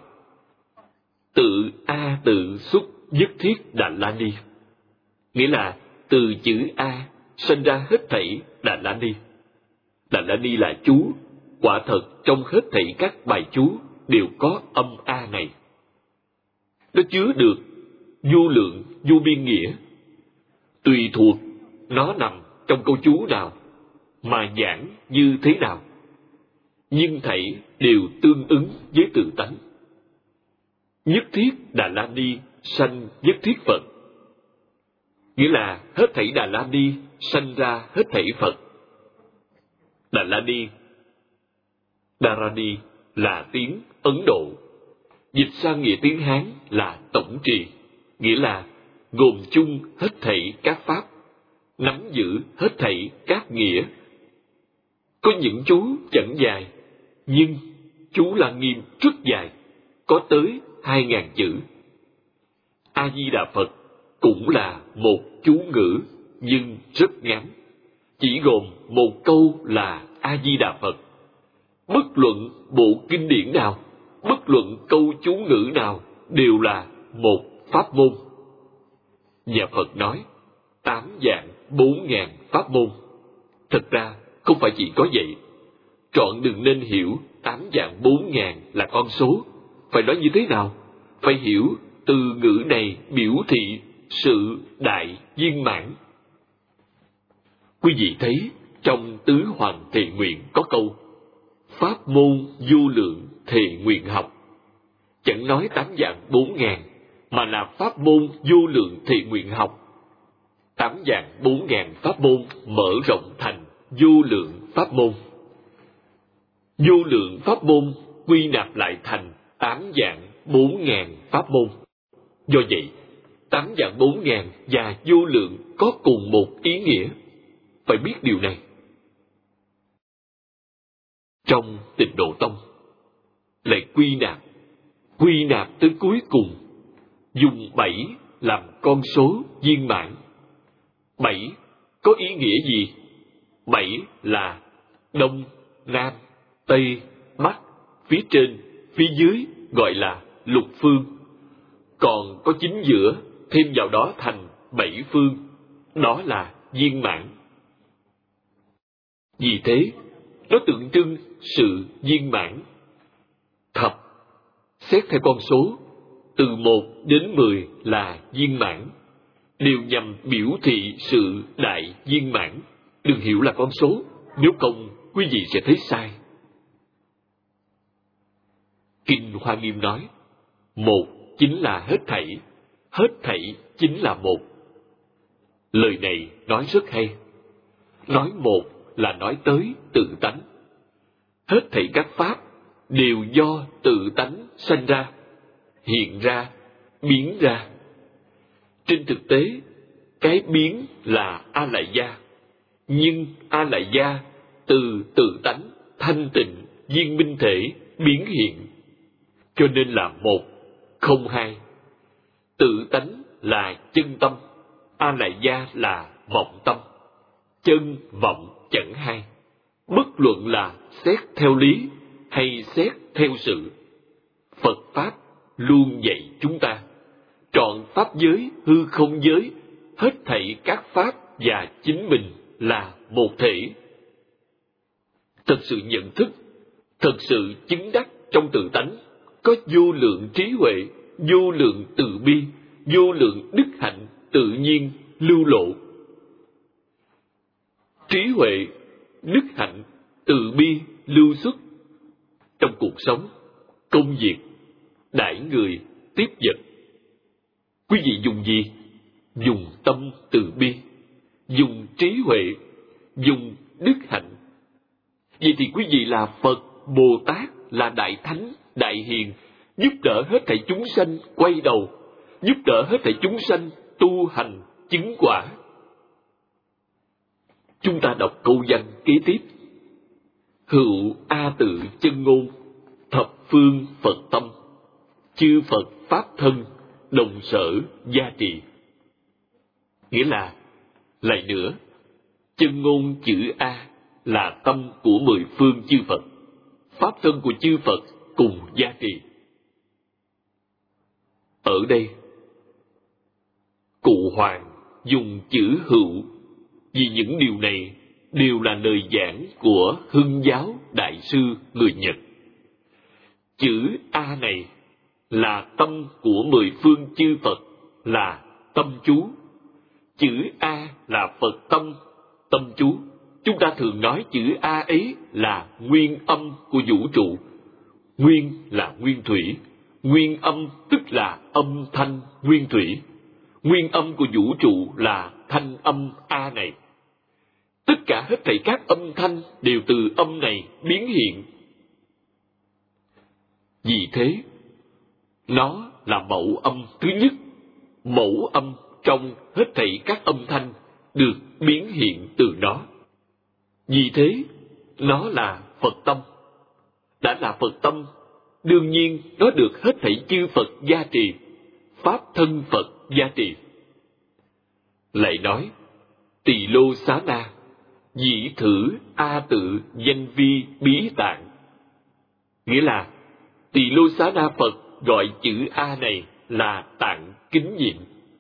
tự A tự xuất nhất thiết Đà La Ni. Nghĩa là từ chữ A sinh ra hết thảy Đà La Ni. Đà La Ni là chú, quả thật trong hết thảy các bài chú đều có âm A này. Nó chứa được vô lượng vô biên nghĩa, tùy thuộc nó nằm trong câu chú nào mà giảng như thế nào, nhưng thảy đều tương ứng với tự tánh. Nhất thiết Đà La Ni sanh nhất thiết Phật, nghĩa là hết thảy Đà La Ni sanh ra hết thảy Phật. Đà La Ni, Dharani là tiếng Ấn Độ, dịch sang nghĩa tiếng Hán là tổng trì, nghĩa là gồm chung hết thảy các pháp, nắm giữ hết thảy các nghĩa. Có những chú chẳng dài, nhưng chú La Nghiêm rất dài, có tới 2.000 chữ. A Di Đà Phật cũng là một chú ngữ, nhưng rất ngắn, chỉ gồm một câu là A Di Đà Phật. Bất luận bộ kinh điển nào, bất luận câu chú ngữ nào đều là một pháp môn. Nhà Phật nói 8 vạn 4.000 pháp môn. Thật ra không phải chỉ có vậy. Trọn đừng nên hiểu 8 vạn 4.000 là con số. Phải nói như thế nào? Phải hiểu từ ngữ này biểu thị sự đại viên mãn. Quý vị thấy trong Tứ Hoàng Thệ Nguyện có câu: pháp môn vô lượng thệ nguyện học. Chẳng nói 8 vạn 4.000, mà là pháp môn vô lượng thệ nguyện học. 8 vạn 4.000 pháp môn mở rộng thành vô lượng pháp môn. Vô lượng pháp môn quy nạp lại thành 8 vạn 4.000 pháp môn. Do vậy, 8 vạn 4.000 và vô lượng có cùng một ý nghĩa. Phải biết điều này. Trong Tịnh Độ Tông lại quy nạp tới cuối cùng, dùng 7 làm con số viên mãn. 7 có ý nghĩa gì? 7 là Đông, Nam, Tây, Bắc, phía trên, phía dưới gọi là lục phương. Còn có chính giữa, thêm vào đó thành 7 phương, đó là viên mãn. Vì thế, nó tượng trưng sự viên mãn. Thập, xét theo con số, từ 1 đến 10 là viên mãn, đều nhằm biểu thị sự đại viên mãn. Đừng hiểu là con số, nếu không quý vị sẽ thấy sai. Kinh Hoa Nghiêm nói, 1 chính là hết thảy chính là 1. Lời này nói rất hay. Nói 1 là nói tới tự tánh. Hết thảy các pháp đều do tự tánh sanh ra, hiện ra, biến ra. Trên thực tế, cái biến là A Lại Gia, nhưng A Lại Gia từ tự tánh thanh tịnh viên minh thể biến hiện, cho nên là 1, không 2. Tự tánh là chân tâm, A Lại Gia là vọng tâm. Chân vọng chẳng hai. Bất luận là xét theo lý hay xét theo sự, Phật Pháp luôn dạy chúng ta, trọn Pháp giới, hư không giới, hết thảy các Pháp và chính mình là một thể. Thật sự nhận thức, Thật sự chứng đắc trong tự tánh, có vô lượng trí huệ, vô lượng từ bi, vô lượng đức hạnh tự nhiên lưu lộ. Trí huệ, đức hạnh, từ bi lưu xuất trong cuộc sống, công việc, đãi người, tiếp vật. Quý vị dùng gì? Dùng tâm từ bi, dùng trí huệ, dùng đức hạnh. Vậy thì quý vị là Phật, Bồ Tát, là Đại Thánh, Đại Hiền, giúp đỡ hết thảy chúng sanh quay đầu, giúp đỡ hết thảy chúng sanh tu hành chứng quả. Chúng ta đọc câu văn kế tiếp. Hữu A tự chân ngôn, thập phương Phật tâm, chư Phật pháp thân, đồng sở gia trì. Nghĩa là, lại nữa, chân ngôn chữ A là tâm của 10 phương chư Phật, pháp thân của chư Phật cùng gia trì. Ở đây, Cụ Hoàng dùng chữ hữu vì những điều này đều là lời giảng của Hưng giáo đại sư người Nhật. Chữ A này là tâm của 10 phương chư Phật, là tâm chú. Chữ A là Phật tâm, tâm chú. Chúng ta thường nói chữ A ấy là nguyên âm của vũ trụ. Nguyên là nguyên thủy, nguyên âm tức là âm thanh nguyên thủy. Nguyên âm của vũ trụ là thanh âm A này. Tất cả hết thảy các âm thanh đều từ âm này biến hiện. Vì thế, nó là mẫu âm thứ nhất, mẫu âm trong hết thảy các âm thanh được biến hiện từ nó. Vì thế, nó là Phật tâm. Đã là Phật tâm, đương nhiên nó được hết thảy chư Phật gia trì, pháp thân Phật gia trì. Lại nói, Tỳ Lô Xá Na, dĩ thử A tự danh vi bí tạng. Nghĩa là, Tỳ Lô Xá Na Phật gọi chữ A này là tạng kính nhiệm.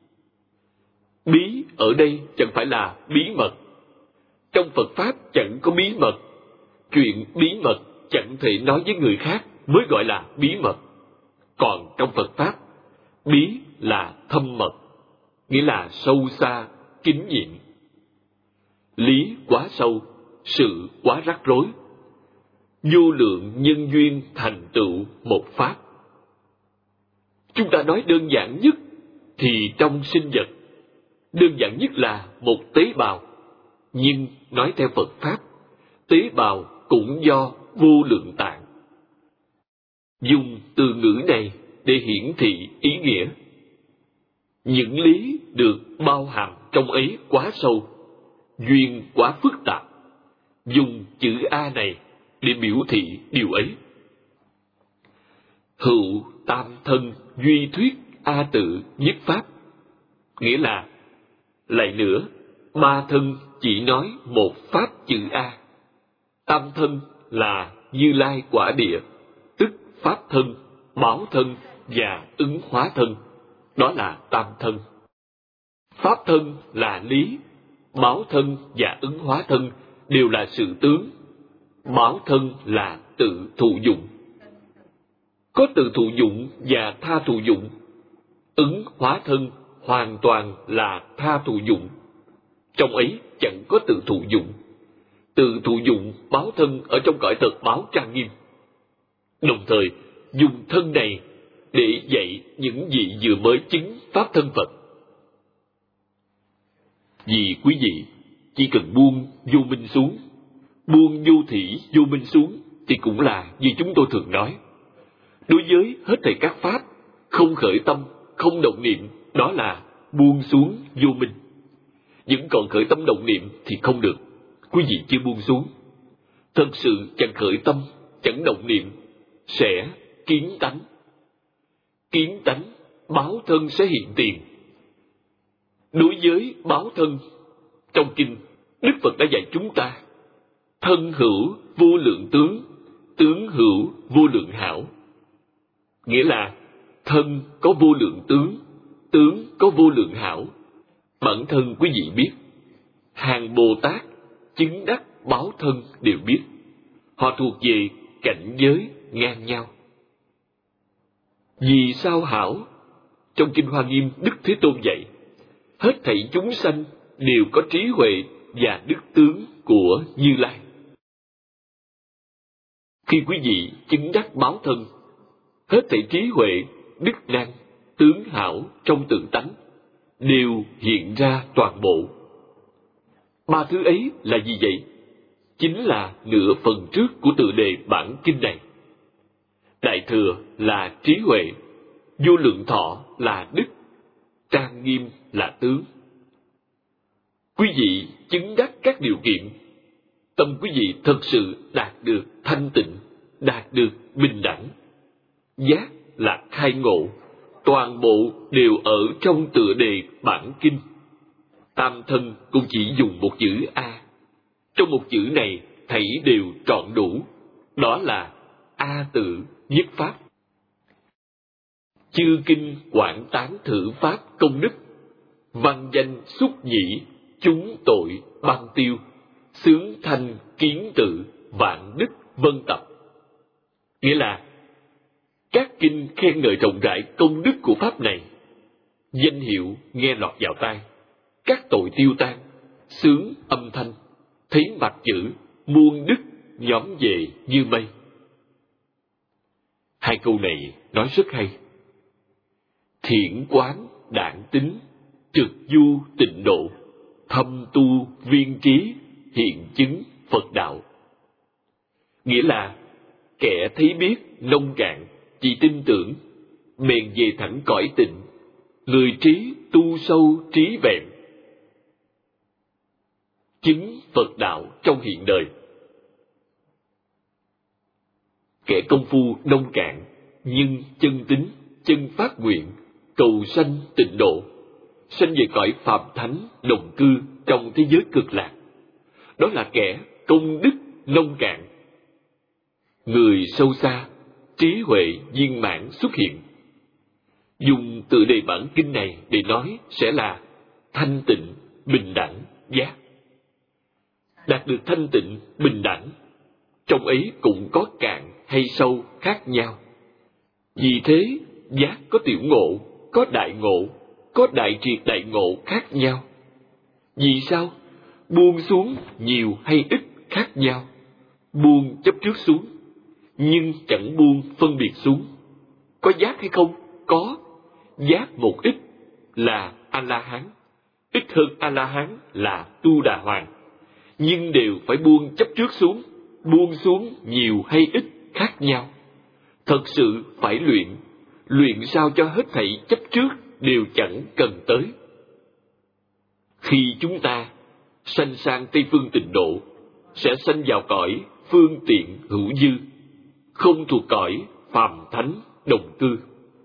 Bí ở đây chẳng phải là bí mật. Trong Phật Pháp chẳng có bí mật. Chuyện bí mật chẳng thể nói với người khác mới gọi là bí mật. Còn trong Phật Pháp, bí là thâm mật, nghĩa là sâu xa, kín nhiệm. Lý quá sâu, sự quá rắc rối. Vô lượng nhân duyên thành tựu một Pháp. Chúng ta nói đơn giản nhất thì trong sinh vật, đơn giản nhất là một tế bào. Nhưng nói theo Phật Pháp, tế bào cũng do vô lượng tạng. Dùng từ ngữ này để hiển thị ý nghĩa. Những lý được bao hàm trong ấy quá sâu, duyên quá phức tạp. Dùng chữ A này để biểu thị điều ấy. Hữu tam thân duy thuyết A tự nhất Pháp. Nghĩa là, lại nữa, ba thân chỉ nói một Pháp chữ A. Tam thân là Như Lai quả địa, tức Pháp thân, báo thân và ứng hóa thân. Đó là tam thân. Pháp thân là lý, báo thân và ứng hóa thân đều là sự tướng. Báo thân là tự thụ dụng. Có tự thụ dụng và tha thụ dụng. Ứng hóa thân hoàn toàn là tha thụ dụng. Trong ấy chẳng có tự thụ dụng. Tự thụ dụng báo thân ở trong cõi thật báo trang nghiêm. Đồng thời dùng thân này để dạy những vị vừa mới chứng Pháp thân Phật. Vì quý vị chỉ cần buông vô minh xuống, buông vô thỉ vô minh xuống thì cũng là như chúng tôi thường nói. Đối với hết thảy các Pháp, không khởi tâm, không động niệm, đó là buông xuống vô minh. Vẫn còn khởi tâm động niệm thì không được. Quý vị chưa buông xuống. Thật sự chẳng khởi tâm, chẳng động niệm, sẽ kiến tánh. Kiến tánh, báo thân sẽ hiện tiền. Đối với báo thân, trong kinh, Đức Phật đã dạy chúng ta, thân hữu vô lượng tướng, tướng hữu vô lượng hảo. Nghĩa là, thân có vô lượng tướng có vô lượng hảo. Bản thân quý vị biết, hàng Bồ Tát, chứng đắc báo thân đều biết. Họ thuộc về cảnh giới ngang nhau. Vì sao hảo? Trong Kinh Hoa Nghiêm, Đức Thế Tôn dạy, hết thảy chúng sanh đều có trí huệ và đức tướng của Như Lai. Khi quý vị chứng đắc báo thân, hết thảy trí huệ, đức năng, tướng hảo trong tự tánh đều hiện ra toàn bộ. Ba thứ ấy là gì vậy? Chính là nửa phần trước của tựa đề bản kinh này. Đại thừa là trí huệ, vô lượng thọ là đức, trang nghiêm là tướng. Quý vị chứng đắc các điều kiện, tâm quý vị thật sự đạt được thanh tịnh, đạt được bình đẳng. Giác là khai ngộ, toàn bộ đều ở trong tựa đề bản kinh. Tam thân cũng chỉ dùng một chữ A. Trong một chữ này thảy đều trọn đủ, đó là A tự nhất pháp. Chư kinh quảng tán thử pháp công đức, văn danh xúc nhĩ, chúng tội băng tiêu, xướng thanh kiến tự, vạn đức vân tập. Nghĩa là các kinh khen ngợi rộng rãi công đức của pháp này, danh hiệu nghe lọt vào tai, các tội tiêu tan, xướng âm thanh, thấy mặt chữ, muôn đức nhóm về như mây. Hai câu này nói rất hay. Thiện quán đản tính, trực du tịnh độ, thâm tu viên trí, hiện chứng Phật đạo. Nghĩa là kẻ thấy biết nông cạn, chỉ tin tưởng, bèn về thẳng cõi tịnh, người trí tu sâu trí vẹn, chứng Phật đạo trong hiện đời. Kẻ công phu nông cạn nhưng chân tín, chân phát nguyện, cầu sanh tịnh độ, sanh về cõi phạm thánh đồng cư trong thế giới cực lạc, đó là kẻ công đức nông cạn. Người sâu xa, trí huệ viên mãn xuất hiện. Dùng tựa đề bản kinh này để nói sẽ là thanh tịnh, bình đẳng, giác. Đạt được thanh tịnh, bình đẳng, trong ấy cũng có cạn hay sâu khác nhau. Vì thế, giác có tiểu ngộ, có đại ngộ, có đại triệt đại ngộ khác nhau. Vì sao? Buông xuống nhiều hay ít khác nhau. Buông chấp trước xuống, nhưng chẳng buông phân biệt xuống. Có giác hay không? Có. Giác một ít là A-la-hán, ít hơn A-la-hán là Tu Đà Hoàng. Nhưng đều phải buông chấp trước xuống, buông xuống nhiều hay ít khác nhau. Thật sự phải luyện sao cho hết thảy chấp trước đều chẳng cần tới. Khi chúng ta sanh sang Tây Phương Tịnh Độ, sẽ sanh vào cõi phương tiện hữu dư, không thuộc cõi phàm thánh đồng cư.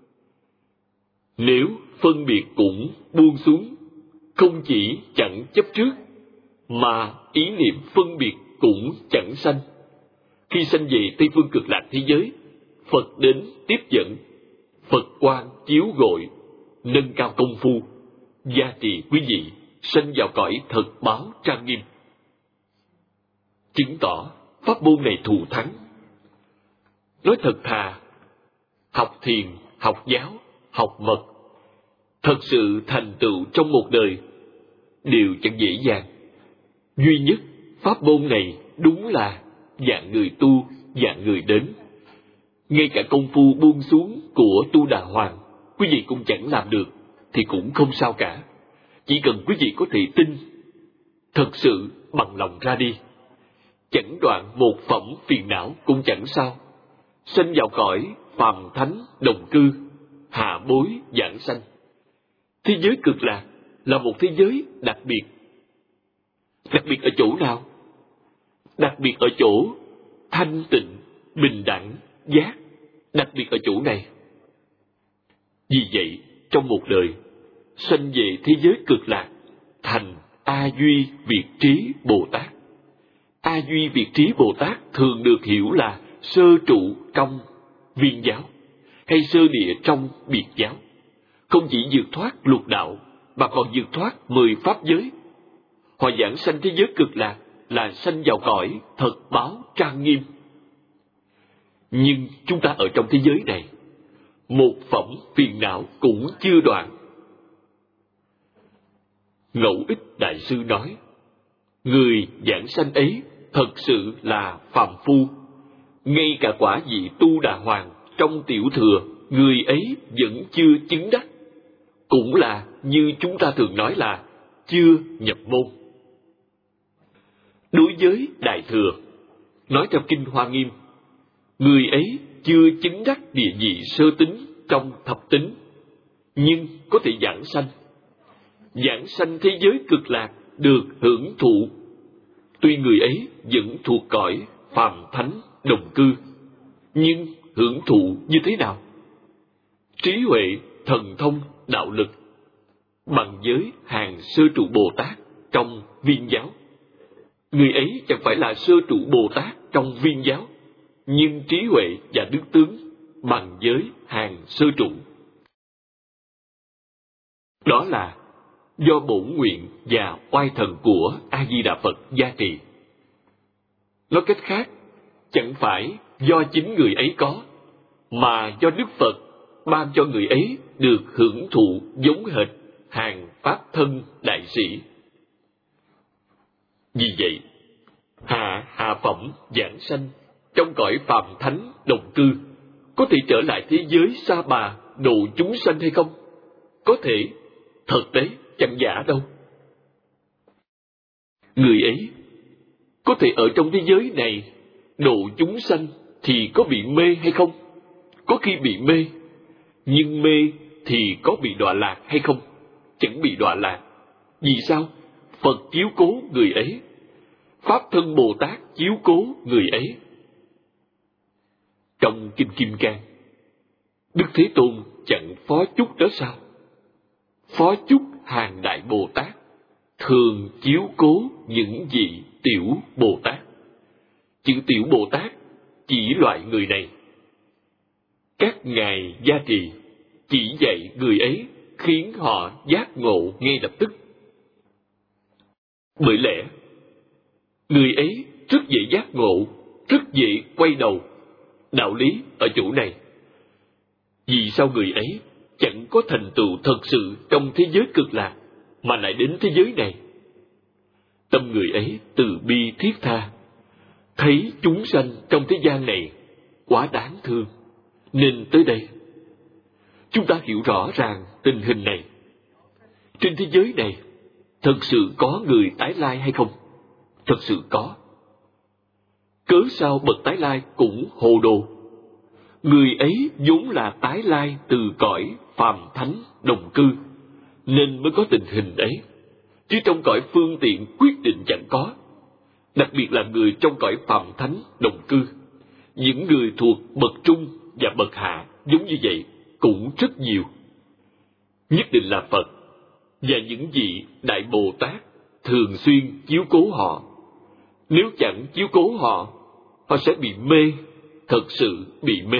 Nếu phân biệt cũng buông xuống, không chỉ chẳng chấp trước, mà ý niệm phân biệt cũng chẳng sanh. Khi sanh về Tây Phương Cực Lạc thế giới, Phật đến tiếp dẫn, Phật quang chiếu gội, nâng cao công phu, gia trì quý vị sanh vào cõi thật báo trang nghiêm. Chứng tỏ pháp môn này thù thắng. Nói thật thà, học thiền, học giáo, học mật, thật sự thành tựu trong một đời đều chẳng dễ dàng. Duy nhất pháp môn này đúng là dạng người tu, dạng người đến. Ngay cả công phu buông xuống của Tu Đà Hoàng, quý vị cũng chẳng làm được, thì cũng không sao cả. Chỉ cần quý vị có thể tin, thật sự bằng lòng ra đi. Chẳng đoạn một phẩm phiền não cũng chẳng sao. Sanh vào cõi phàm thánh đồng cư, hạ bối giảng sanh. Thế giới cực lạc là một thế giới đặc biệt. Đặc biệt ở chỗ nào? Đặc biệt ở chỗ thanh tịnh, bình đẳng, giác. Đặc biệt ở chỗ này. Vì vậy, trong một đời, sanh về thế giới cực lạc, thành A Duy Việt Trí Bồ Tát. A Duy Việt Trí Bồ Tát thường được hiểu là sơ trụ trong viên giáo, hay sơ địa trong biệt giáo. Không chỉ vượt thoát lục đạo, mà còn vượt thoát 10 pháp giới. Họ giảng sanh thế giới cực lạc là sanh vào cõi thật báo trang nghiêm. Nhưng chúng ta ở trong thế giới này, một phẩm phiền não cũng chưa đoạn. Ngẫu Ích Đại Sư nói, người giảng sanh ấy thật sự là phàm phu. Ngay cả quả vị Tu Đà Hoàng trong Tiểu Thừa, người ấy vẫn chưa chứng đắc. Cũng là như chúng ta thường nói là chưa nhập môn. Đối với Đại Thừa, nói trong Kinh Hoa Nghiêm, người ấy chưa chứng đắc địa vị sơ tính trong thập tính, nhưng có thể giảng sanh. Giảng sanh thế giới cực lạc được hưởng thụ. Tuy người ấy vẫn thuộc cõi phàm thánh đồng cư, nhưng hưởng thụ như thế nào? Trí huệ, thần thông, đạo lực bằng với hàng sơ trụ Bồ Tát trong Viên giáo. Người ấy chẳng phải là sơ trụ Bồ Tát trong Viên giáo, nhưng trí huệ và đức tướng bằng với hàng sơ trụ. Đó là do bổn nguyện và oai thần của A Di Đà Phật gia trì. Nói cách khác, chẳng phải do chính người ấy có, mà do Đức Phật ban cho người ấy được hưởng thụ giống hệt hàng pháp thân đại sĩ. Vì vậy, hạ phẩm giảng sanh trong cõi phàm thánh đồng cư có thể trở lại thế giới Sa Bà độ chúng sanh hay không? Có thể, thật đấy, chẳng giả đâu. Người ấy có thể ở trong thế giới này độ chúng sanh thì có bị mê hay không? Có khi bị mê, nhưng mê thì có bị đọa lạc hay không? Chẳng bị đọa lạc. Vì sao? Phật chiếu cố người ấy, Pháp thân Bồ Tát chiếu cố người ấy. Trong Kinh Kim Cang, Đức Thế Tôn chẳng phó chúc đó sao? Phó chúc hàng đại Bồ Tát thường chiếu cố những vị tiểu Bồ Tát. Chữ tiểu Bồ Tát chỉ loại người này. Các ngài gia trì chỉ dạy người ấy, khiến họ giác ngộ ngay lập tức. Bởi lẽ, người ấy rất dễ giác ngộ, rất dễ quay đầu. Đạo lý ở chỗ này. Vì sao người ấy chẳng có thành tựu thật sự trong thế giới cực lạc, mà lại đến thế giới này? Tâm người ấy từ bi thiết tha, thấy chúng sanh trong thế gian này quá đáng thương, nên tới đây. Chúng ta hiểu rõ ràng tình hình này. Trên thế giới này, thật sự có người tái lai hay không? Thật sự có. Cớ sao bậc tái lai cũng hồ đồ? Người ấy vốn là tái lai từ cõi phàm thánh đồng cư, nên mới có tình hình ấy. Chứ trong cõi phương tiện quyết định chẳng có. Đặc biệt là người trong cõi phàm thánh đồng cư. Những người thuộc bậc trung và bậc hạ giống như vậy cũng rất nhiều. Nhất định là Phật và những vị Đại Bồ Tát thường xuyên chiếu cố họ. Nếu chẳng chiếu cố họ, họ sẽ bị mê, thật sự bị mê.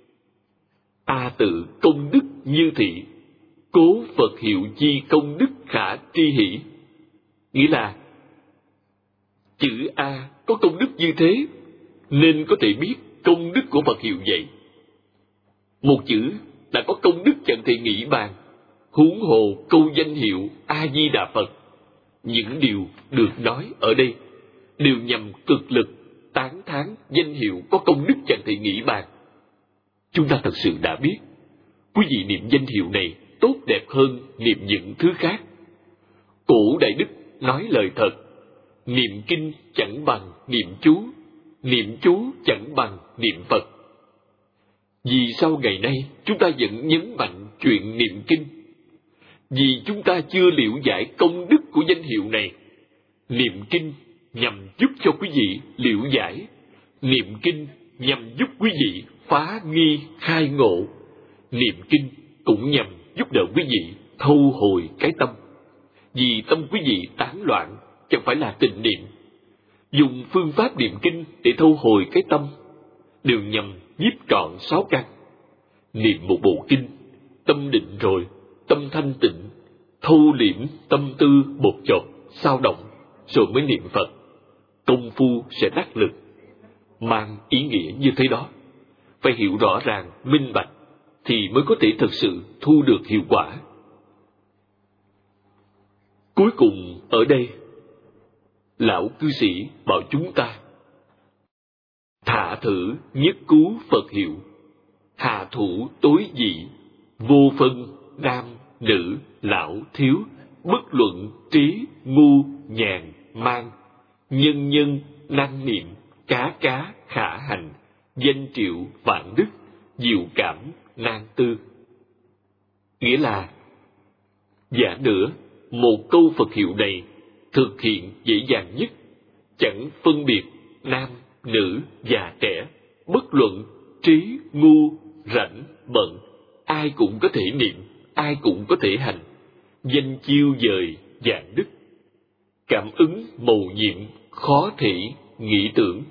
A tự công đức như thị, cố Phật hiệu chi công đức khả tri hỷ. Nghĩa là, chữ A có công đức như thế, nên có thể biết công đức của Phật hiệu vậy. Một chữ đã có công đức chẳng thể nghĩ bàn, huống hồ câu danh hiệu A-di-đà Phật. Những điều được nói ở đây đều nhằm cực lực tán thán danh hiệu có công đức chẳng thể nghĩ bàn. Chúng ta thật sự đã biết, quý vị niệm danh hiệu này tốt đẹp hơn niệm những thứ khác. Cổ Đại Đức nói lời thật, niệm kinh chẳng bằng niệm chú chẳng bằng niệm Phật. Vì sao ngày nay chúng ta vẫn nhấn mạnh chuyện niệm kinh? Vì chúng ta chưa liễu giải công đức của danh hiệu này. Niệm kinh nhằm giúp cho quý vị liễu giải, niệm kinh nhằm giúp quý vị phá nghi khai ngộ, niệm kinh cũng nhằm giúp đỡ quý vị thu hồi cái tâm. Vì tâm quý vị tán loạn chẳng phải là tịnh niệm. Dùng phương pháp niệm kinh để thu hồi cái tâm đều nhằm nhiếp trọn 6 căn. Niệm một bộ kinh, tâm định rồi, tâm thanh tịnh, thu liễm tâm tư bột chột, sao động, rồi mới niệm Phật. Công phu sẽ đắc lực, mang ý nghĩa như thế đó. phải hiểu rõ ràng, minh bạch, thì mới có thể thực sự thu được hiệu quả. Cuối cùng ở đây, lão cư sĩ bảo chúng ta thả thử nhất cứu Phật hiệu, hạ thủ tối dị, vô phân nam nữ lão thiếu, bất luận trí ngu nhàn mang, nhân nhân năng niệm, cá cá khả hành, danh triệu vạn đức, diệu cảm nan tư. Nghĩa là, giả nữa, một câu Phật hiệu này thực hiện dễ dàng nhất, chẳng phân biệt nam nữ già trẻ, bất luận trí ngu rảnh bận, ai cũng có thể niệm, ai cũng có thể hành, danh chiêu dời vạn đức, cảm ứng mầu nhiệm, khó thể nghĩ tưởng.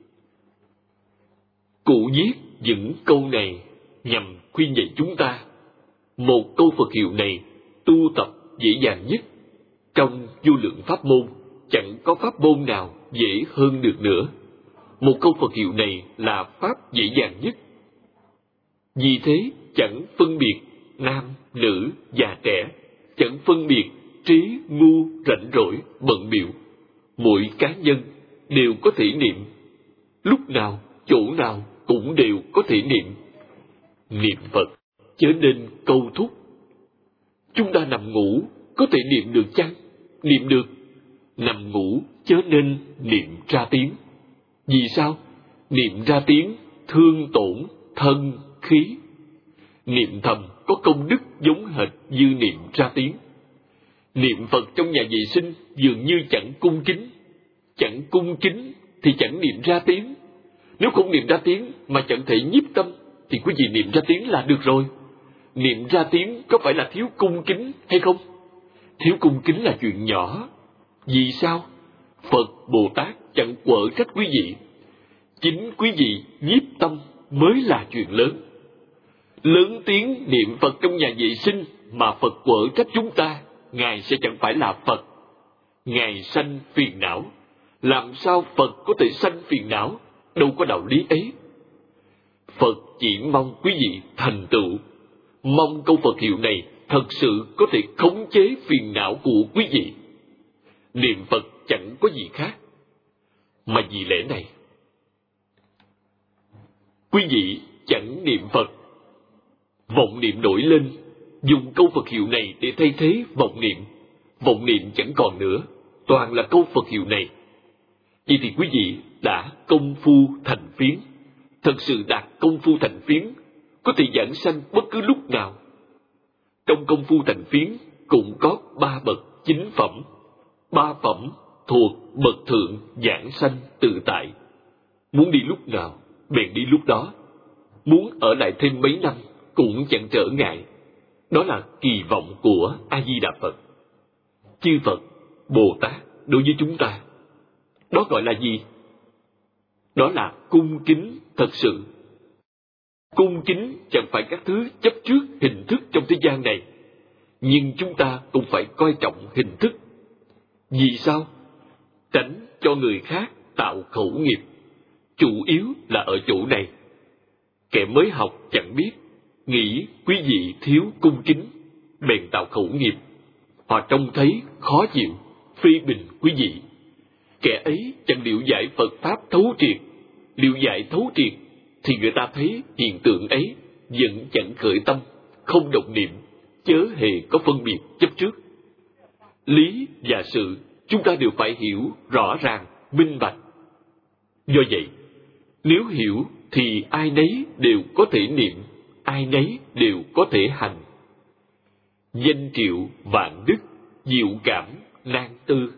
Cụ viết những câu này nhằm khuyên dạy chúng ta, một câu Phật hiệu này tu tập dễ dàng nhất. Trong vô lượng pháp môn, chẳng có pháp môn nào dễ hơn được nữa. Một câu Phật hiệu này là pháp dễ dàng nhất. Vì thế, chẳng phân biệt nam, nữ, già trẻ, chẳng phân biệt trí, ngu, rảnh rỗi, bận bịu. Mỗi cá nhân đều có thể niệm, lúc nào, chỗ nào cũng đều có thể niệm. Niệm Phật chớ nên câu thúc. Chúng ta nằm ngủ có thể niệm được chăng? Niệm được. Nằm ngủ chớ nên niệm ra tiếng. Vì sao? Niệm ra tiếng thương tổn thân khí. Niệm thầm có công đức giống hệt như niệm ra tiếng. Niệm Phật trong nhà vệ sinh dường như chẳng cung kính. Chẳng cung kính thì chẳng niệm ra tiếng. Nếu không niệm ra tiếng mà chẳng thể nhiếp tâm, thì quý vị niệm ra tiếng là được rồi. Niệm ra tiếng có phải là thiếu cung kính hay không? Thiếu cung kính là chuyện nhỏ. Vì sao? Phật Bồ Tát chẳng quở trách quý vị. Chính quý vị nhiếp tâm mới là chuyện lớn. Lớn tiếng niệm Phật trong nhà vệ sinh mà Phật quở trách chúng ta, Ngài sẽ chẳng phải là Phật. Ngài sanh phiền não. Làm sao Phật có thể sanh phiền não? Đâu có đạo lý ấy. Phật chỉ mong quý vị thành tựu. Mong câu Phật hiệu này thật sự có thể khống chế phiền não của quý vị. Niệm Phật chẳng có gì khác. Mà vì lẽ này, quý vị chẳng niệm Phật, vọng niệm nổi lên, dùng câu Phật hiệu này để thay thế vọng niệm. Vọng niệm chẳng còn nữa, toàn là câu Phật hiệu này. Vậy thì quý vị đã công phu thành phiến. Thật sự đạt công phu thành phiến, có thể giảng sanh bất cứ lúc nào. Trong công phu thành phiến cũng có 3 bậc chính phẩm. 3 phẩm thuộc bậc thượng giảng sanh tự tại. Muốn đi lúc nào, bèn đi lúc đó. Muốn ở lại thêm mấy năm cũng chẳng trở ngại. Đó là kỳ vọng của A-di-đà Phật. Chư Phật, Bồ Tát đối với chúng ta, đó gọi là gì? Đó là cung kính thật sự. Cung kính chẳng phải các thứ chấp trước hình thức trong thế gian này, nhưng chúng ta cũng phải coi trọng hình thức. Vì sao? Tránh cho người khác tạo khẩu nghiệp. Chủ yếu là ở chỗ này. Kẻ mới học chẳng biết, nghĩ quý vị thiếu cung kính, bèn tạo khẩu nghiệp. Họ trông thấy khó chịu, phê bình quý vị. Kẻ ấy chẳng liệu giải Phật Pháp thấu triệt. Liệu giải thấu triệt thì người ta thấy hiện tượng ấy vẫn chẳng khởi tâm, không động niệm, chớ hề có phân biệt chấp trước. Lý và sự chúng ta đều phải hiểu rõ ràng, minh bạch. Do vậy, nếu hiểu thì ai nấy đều có thể niệm, ai nấy đều có thể hành. Danh triệu vạn đức, diệu cảm nan tư.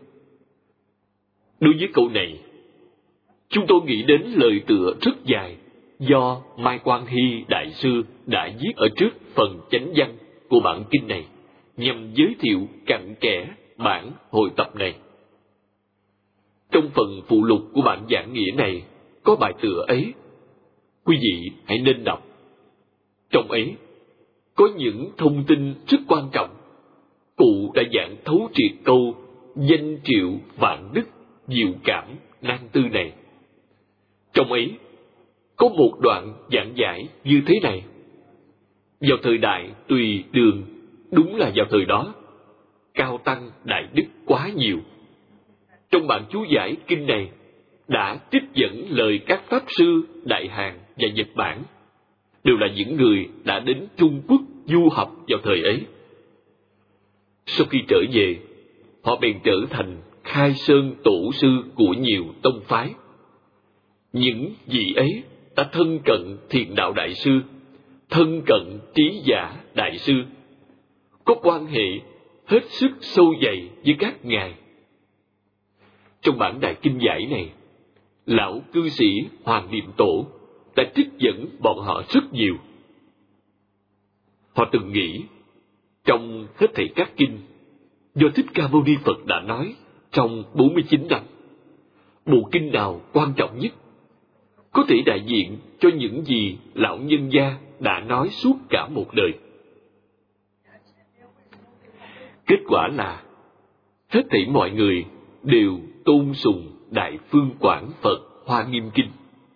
Đối với câu này, chúng tôi nghĩ đến lời tựa rất dài do Mai Quang Hy Đại Sư đã viết ở trước phần chánh văn của bản kinh này, nhằm giới thiệu cặn kẽ bản hội tập này. Trong phần phụ lục của bản giảng nghĩa này có bài tựa ấy, quý vị hãy nên đọc. Trong ấy có những thông tin rất quan trọng. Cụ đã giảng thấu triệt câu danh triệu vạn đức, diệu cảm nan tư này. Trong ấy có một đoạn giảng giải như thế này: vào thời đại Tùy Đường, đúng là vào thời đó, cao tăng đại đức quá nhiều. Trong bản chú giải kinh này đã trích dẫn lời các pháp sư Đại Hàn và Nhật Bản, đều là những người đã đến Trung Quốc du học vào thời ấy. Sau khi trở về, họ bèn trở thành khai sơn tổ sư của nhiều tông phái. Những vị ấy đã thân cận Thiền Đạo Đại Sư, thân cận Trí Giả Đại Sư, có quan hệ hết sức sâu dày với các ngài. Trong bản đại kinh giải này, lão cư sĩ Hoàng Niệm Tổ đã trích dẫn bọn họ rất nhiều. Họ từng nghĩ, trong hết thảy các kinh do Thích Ca Mâu Ni Phật đã nói trong 49 năm, bộ kinh nào quan trọng nhất, có thể đại diện cho những gì lão nhân gia đã nói suốt cả một đời. Kết quả là hết thảy mọi người đều tôn sùng Đại Phương Quảng Phật Hoa Nghiêm Kinh.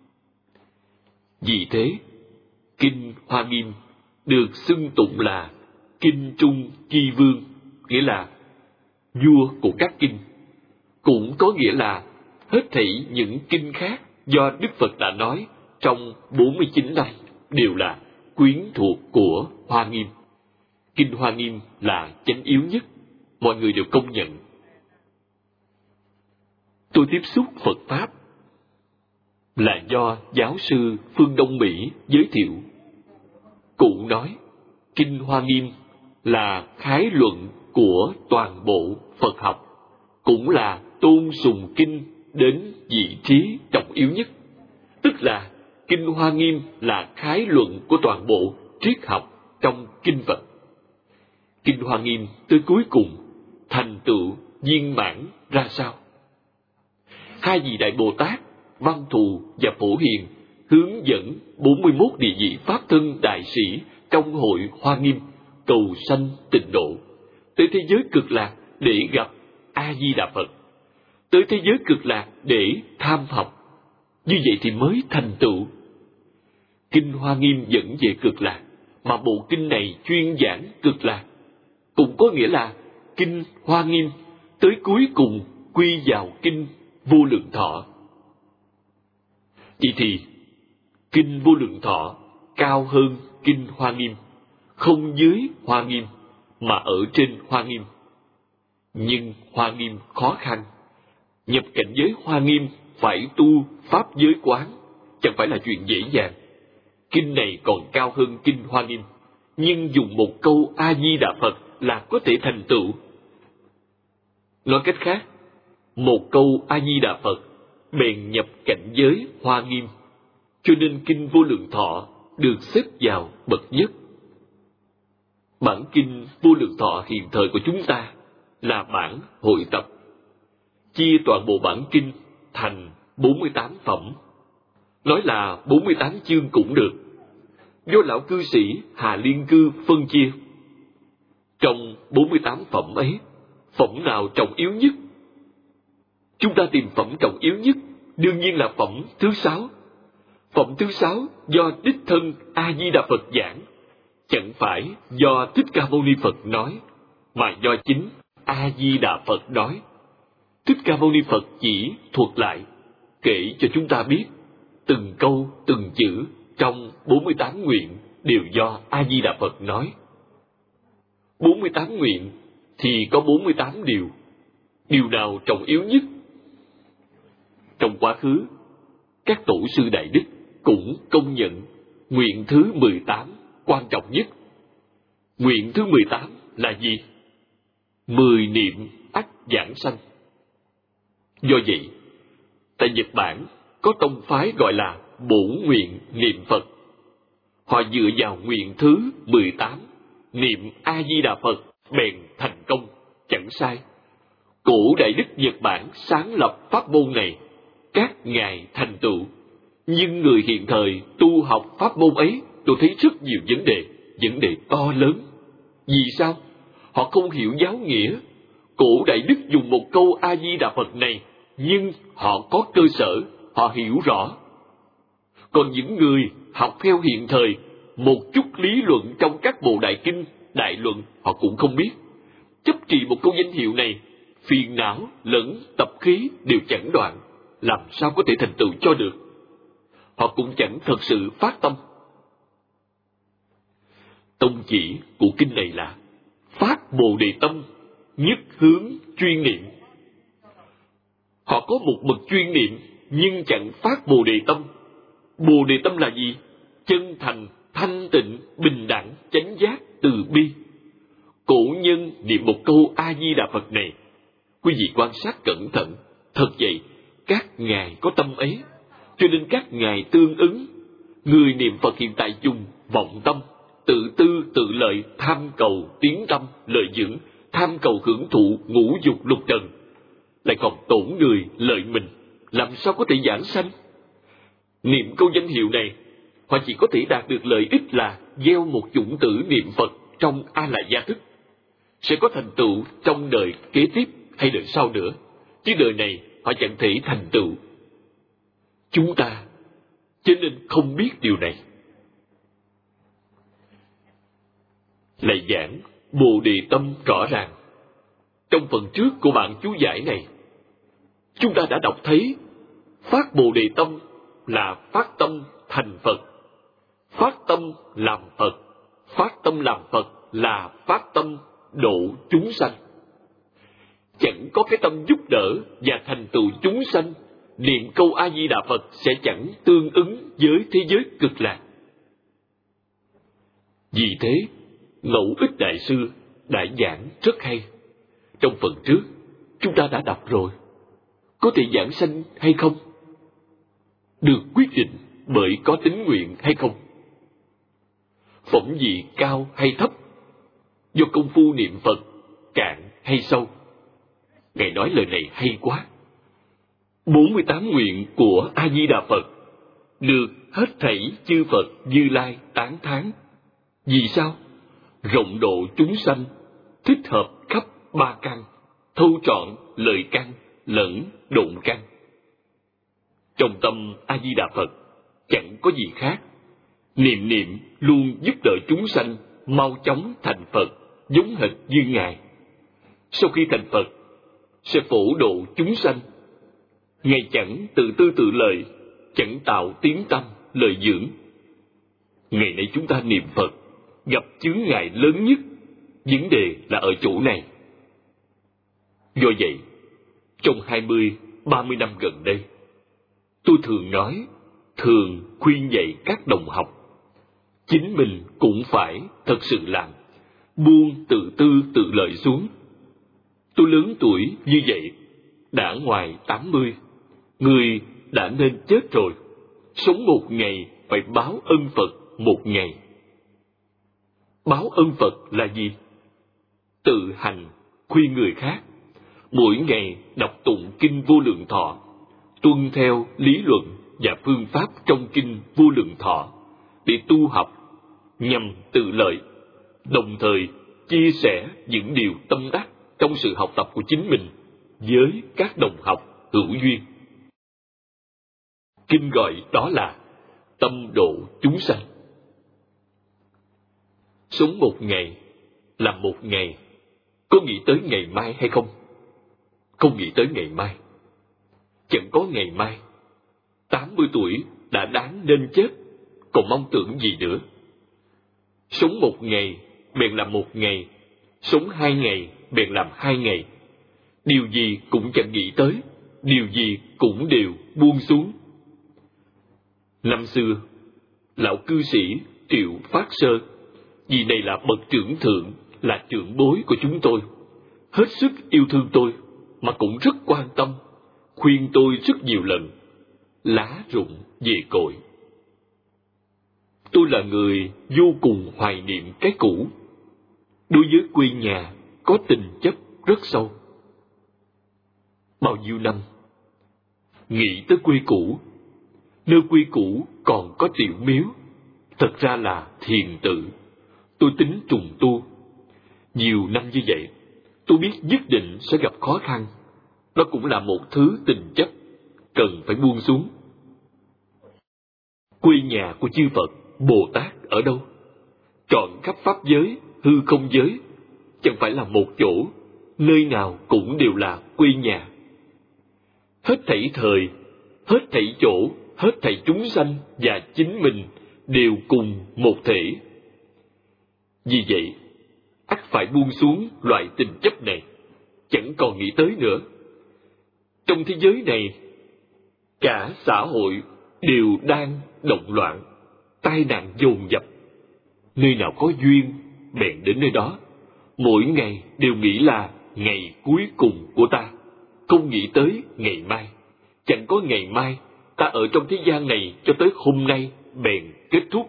Vì thế, kinh Hoa Nghiêm được xưng tụng là Kinh Trung Chi Vương, nghĩa là vua của các kinh, cũng có nghĩa là hết thảy những kinh khác do Đức Phật đã nói trong 49 năm đều là quyến thuộc của Hoa Nghiêm. Kinh Hoa Nghiêm là chánh yếu nhất, mọi người đều công nhận. Tôi tiếp xúc Phật Pháp là do giáo sư Phương Đông Mỹ giới thiệu. Cụ nói, Kinh Hoa Nghiêm là khái luận của toàn bộ Phật học, cũng là tôn sùng kinh đến vị trí trọng yếu nhất. Tức là Kinh Hoa Nghiêm là khái luận của toàn bộ triết học trong kinh Phật. Kinh Hoa Nghiêm tới cuối cùng thành tựu viên mãn ra sao? Hai vị Đại Bồ Tát Văn Thù và Phổ Hiền hướng dẫn 41 địa vị Pháp thân đại sĩ trong hội Hoa Nghiêm cầu sanh tịnh độ tới thế giới cực lạc để gặp A Di Đà Phật, tới thế giới cực lạc để tham học. Như vậy thì mới thành tựu. Kinh Hoa Nghiêm dẫn về cực lạc, mà bộ kinh này chuyên giảng cực lạc, cũng có nghĩa là Kinh Hoa Nghiêm tới cuối cùng quy vào Kinh Vô Lượng Thọ. Vậy thì Kinh Vô Lượng Thọ cao hơn Kinh Hoa Nghiêm, không dưới Hoa Nghiêm mà ở trên Hoa Nghiêm. Nhưng Hoa Nghiêm khó khăn, nhập cảnh giới Hoa Nghiêm phải tu pháp giới quán, chẳng phải là chuyện dễ dàng. Kinh này còn cao hơn Kinh Hoa Nghiêm, nhưng dùng một câu A Di Đà Phật là có thể thành tựu. Nói cách khác, một câu A Di Đà Phật bèn nhập cảnh giới Hoa Nghiêm, cho nên Kinh Vô Lượng Thọ được xếp vào bậc nhất. Bản Kinh Vô Lượng Thọ hiện thời của chúng ta là bản hội tập, chia toàn bộ bản kinh thành 48 phẩm. Nói là 48 chương cũng được, do lão cư sĩ Hà Liên Cư phân chia. Trong 48 phẩm ấy, phẩm nào trọng yếu nhất? Chúng ta tìm phẩm trọng yếu nhất, đương nhiên là phẩm thứ 6. Phẩm thứ 6 do đích thân A Di Đà Phật giảng, chẳng phải do Thích Ca Mâu Ni Phật nói, mà do chính A Di Đà Phật nói. Thích Ca Mâu Ni Phật chỉ thuật lại, kể cho chúng ta biết từng câu từng chữ trong 48 nguyện đều do A Di Đà Phật nói. 48 nguyện thì có 48 điều. Điều nào trọng yếu nhất? Trong quá khứ, các tổ sư đại đức cũng công nhận nguyện thứ 18 quan trọng nhất. Nguyện thứ 18 là gì? 10 niệm ắt giảng sanh. Do vậy, tại Nhật Bản có tông phái gọi là Bổn Nguyện Niệm Phật. Họ dựa vào nguyện thứ 18, niệm A Di Đà Phật bèn thành công, chẳng sai. Cổ đại đức Nhật Bản sáng lập pháp môn này, các ngài thành tựu. Nhưng người hiện thời tu học pháp môn ấy, tôi thấy rất nhiều vấn đề to lớn. Vì sao? Họ không hiểu giáo nghĩa. Cổ đại đức dùng một câu A Di Đà Phật này, nhưng họ có cơ sở, họ hiểu rõ. Còn những người học theo hiện thời, một chút lý luận trong các bộ đại kinh, đại luận họ cũng không biết. Chấp trì một câu danh hiệu này, phiền não lẫn tập khí đều chẳng đoạn, làm sao có thể thành tựu cho được. Họ cũng chẳng thật sự phát tâm. Tông chỉ của kinh này là phát Bồ Đề tâm, nhất hướng chuyên niệm. Họ có một bậc chuyên niệm nhưng chẳng phát Bồ Đề tâm. Bồ Đề tâm là gì? Chân thành, thanh tịnh, bình đẳng, chánh giác, từ bi. Cổ nhân niệm một câu A Di Đà Phật này, quý vị quan sát cẩn thận, thật vậy, các ngài có tâm ấy, cho nên các ngài tương ứng. Người niệm Phật hiện tại dùng vọng tâm, tự tư tự lợi, tham cầu tiếng tâm, lợi dưỡng, tham cầu hưởng thụ ngũ dục lục trần, lại còn tổn người lợi mình, làm sao có thể giảng sanh? Niệm câu danh hiệu này, họ chỉ có thể đạt được lợi ích là gieo một chủng tử niệm Phật trong A La Gia thức, sẽ có thành tựu trong đời kế tiếp hay đời sau nữa, chứ đời này họ chẳng thể thành tựu. Chúng ta cho nên không biết điều này. Lại giảng Bồ Đề tâm rõ ràng. Trong phần trước của bản chú giải này, chúng ta đã đọc thấy phát Bồ Đề tâm là phát tâm thành Phật, phát tâm làm Phật, phát tâm làm Phật là phát tâm độ chúng sanh. Chẳng có cái tâm giúp đỡ và thành tựu chúng sanh, niệm câu A Di Đà Phật sẽ chẳng tương ứng với thế giới cực lạc. Vì thế, Ngẫu Ích Đại Sư đã giảng rất hay. Trong phần trước, chúng ta đã đọc rồi. Có thể giảng sanh hay không? Được quyết định bởi có tín nguyện hay không. Phẩm vị cao hay thấp, do công phu niệm Phật cạn hay sâu. Ngài nói lời này hay quá. 48 nguyện của A Di Đà Phật được hết thảy chư Phật Như Lai tán thán. Vì sao? Rộng độ chúng sanh, thích hợp khắp ba căn, thâu trọn lợi căn lẫn độn căn. Trong tâm A Di Đà Phật chẳng có gì khác. Niệm niệm luôn giúp đỡ chúng sanh mau chóng thành Phật, giống hệt như Ngài. Sau khi thành Phật, sẽ phổ độ chúng sanh. Ngài chẳng tự tư tự lợi, chẳng tạo tiếng tâm, lợi dưỡng. Ngày nay chúng ta niệm Phật, gặp chướng ngại lớn nhất, vấn đề là ở chỗ này. Do vậy, trong 20-30 năm gần đây, tôi thường nói, thường khuyên dạy các đồng học, chính mình cũng phải thật sự làm, buông tự tư tự lợi xuống. Tôi lớn tuổi như vậy, đã ngoài 80, người đã nên chết rồi, sống một ngày phải báo ân Phật một ngày. Báo ân Phật là gì? Tự hành khuyên người khác, mỗi ngày đọc tụng kinh Vô Lượng Thọ, tuân theo lý luận và phương pháp trong kinh Vô Lượng Thọ để tu học nhằm tự lợi, đồng thời chia sẻ những điều tâm đắc trong sự học tập của chính mình với các đồng học hữu duyên. Kinh gọi đó là tâm độ chúng sanh. Sống một ngày, làm một ngày, có nghĩ tới ngày mai hay không? Không nghĩ tới ngày mai. Chẳng có ngày mai. 80 tuổi đã đáng nên chết, còn mong tưởng gì nữa? Sống một ngày, bèn làm một ngày. Sống 2 ngày, bèn làm 2 ngày. Điều gì cũng chẳng nghĩ tới, điều gì cũng đều buông xuống. Năm xưa, lão cư sĩ Triệu Phát Sơ, vì này là bậc trưởng thượng, là trưởng bối của chúng tôi, hết sức yêu thương tôi, mà cũng rất quan tâm, khuyên tôi rất nhiều lần, lá rụng về cội. Tôi là người vô cùng hoài niệm cái cũ, đối với quê nhà có tình chấp rất sâu. Bao nhiêu năm, nghĩ tới quê cũ, nơi quê cũ còn có tiểu miếu, thật ra là thiền tự. Tôi tính trùng tu. Nhiều năm như vậy, tôi biết nhất định sẽ gặp khó khăn. Đó cũng là một thứ tình chấp, cần phải buông xuống. Quê nhà của chư Phật, Bồ Tát ở đâu? Trọn khắp pháp giới, hư không giới, chẳng phải là một chỗ, nơi nào cũng đều là quê nhà. Hết thảy thời, hết thảy chỗ, hết thảy chúng sanh và chính mình đều cùng một thể. Vì vậy, ắt phải buông xuống loại tình chấp này, chẳng còn nghĩ tới nữa. Trong thế giới này, cả xã hội đều đang động loạn, tai nạn dồn dập. Nơi nào có duyên, bèn đến nơi đó. Mỗi ngày đều nghĩ là ngày cuối cùng của ta, không nghĩ tới ngày mai. Chẳng có ngày mai, ta ở trong thế gian này cho tới hôm nay bèn kết thúc.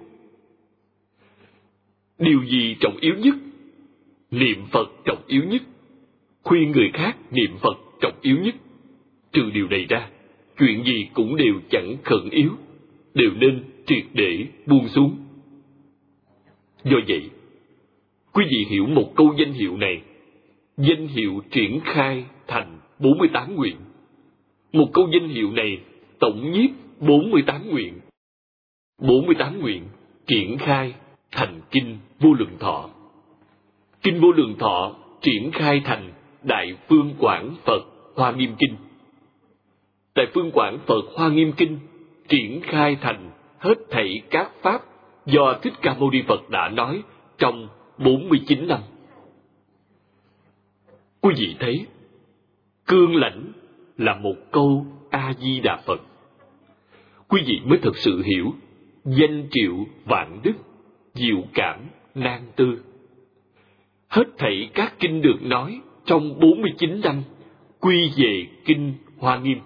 Điều gì trọng yếu nhất? Niệm Phật trọng yếu nhất. Khuyên người khác niệm Phật trọng yếu nhất. Trừ điều này ra, chuyện gì cũng đều chẳng khẩn yếu, đều nên triệt để buông xuống. Do vậy, quý vị hiểu một câu danh hiệu này, danh hiệu triển khai thành 48 nguyện. Một câu danh hiệu này tổng nhiếp 48 nguyện. 48 nguyện triển khai thành Kinh Vô Lượng Thọ. Kinh Vô Lượng Thọ triển khai thành Đại Phương Quảng Phật Hoa Nghiêm Kinh. Đại Phương Quảng Phật Hoa Nghiêm Kinh triển khai thành hết thảy các pháp do Thích Ca Mâu Ni Phật đã nói trong 49 năm. Quý vị thấy, cương lãnh là một câu A-di-đà Phật. Quý vị mới thực sự hiểu danh triệu vạn đức, diệu cảm nan tư. Hết thảy các kinh được nói trong 49 năm quy về Kinh Hoa Nghiêm.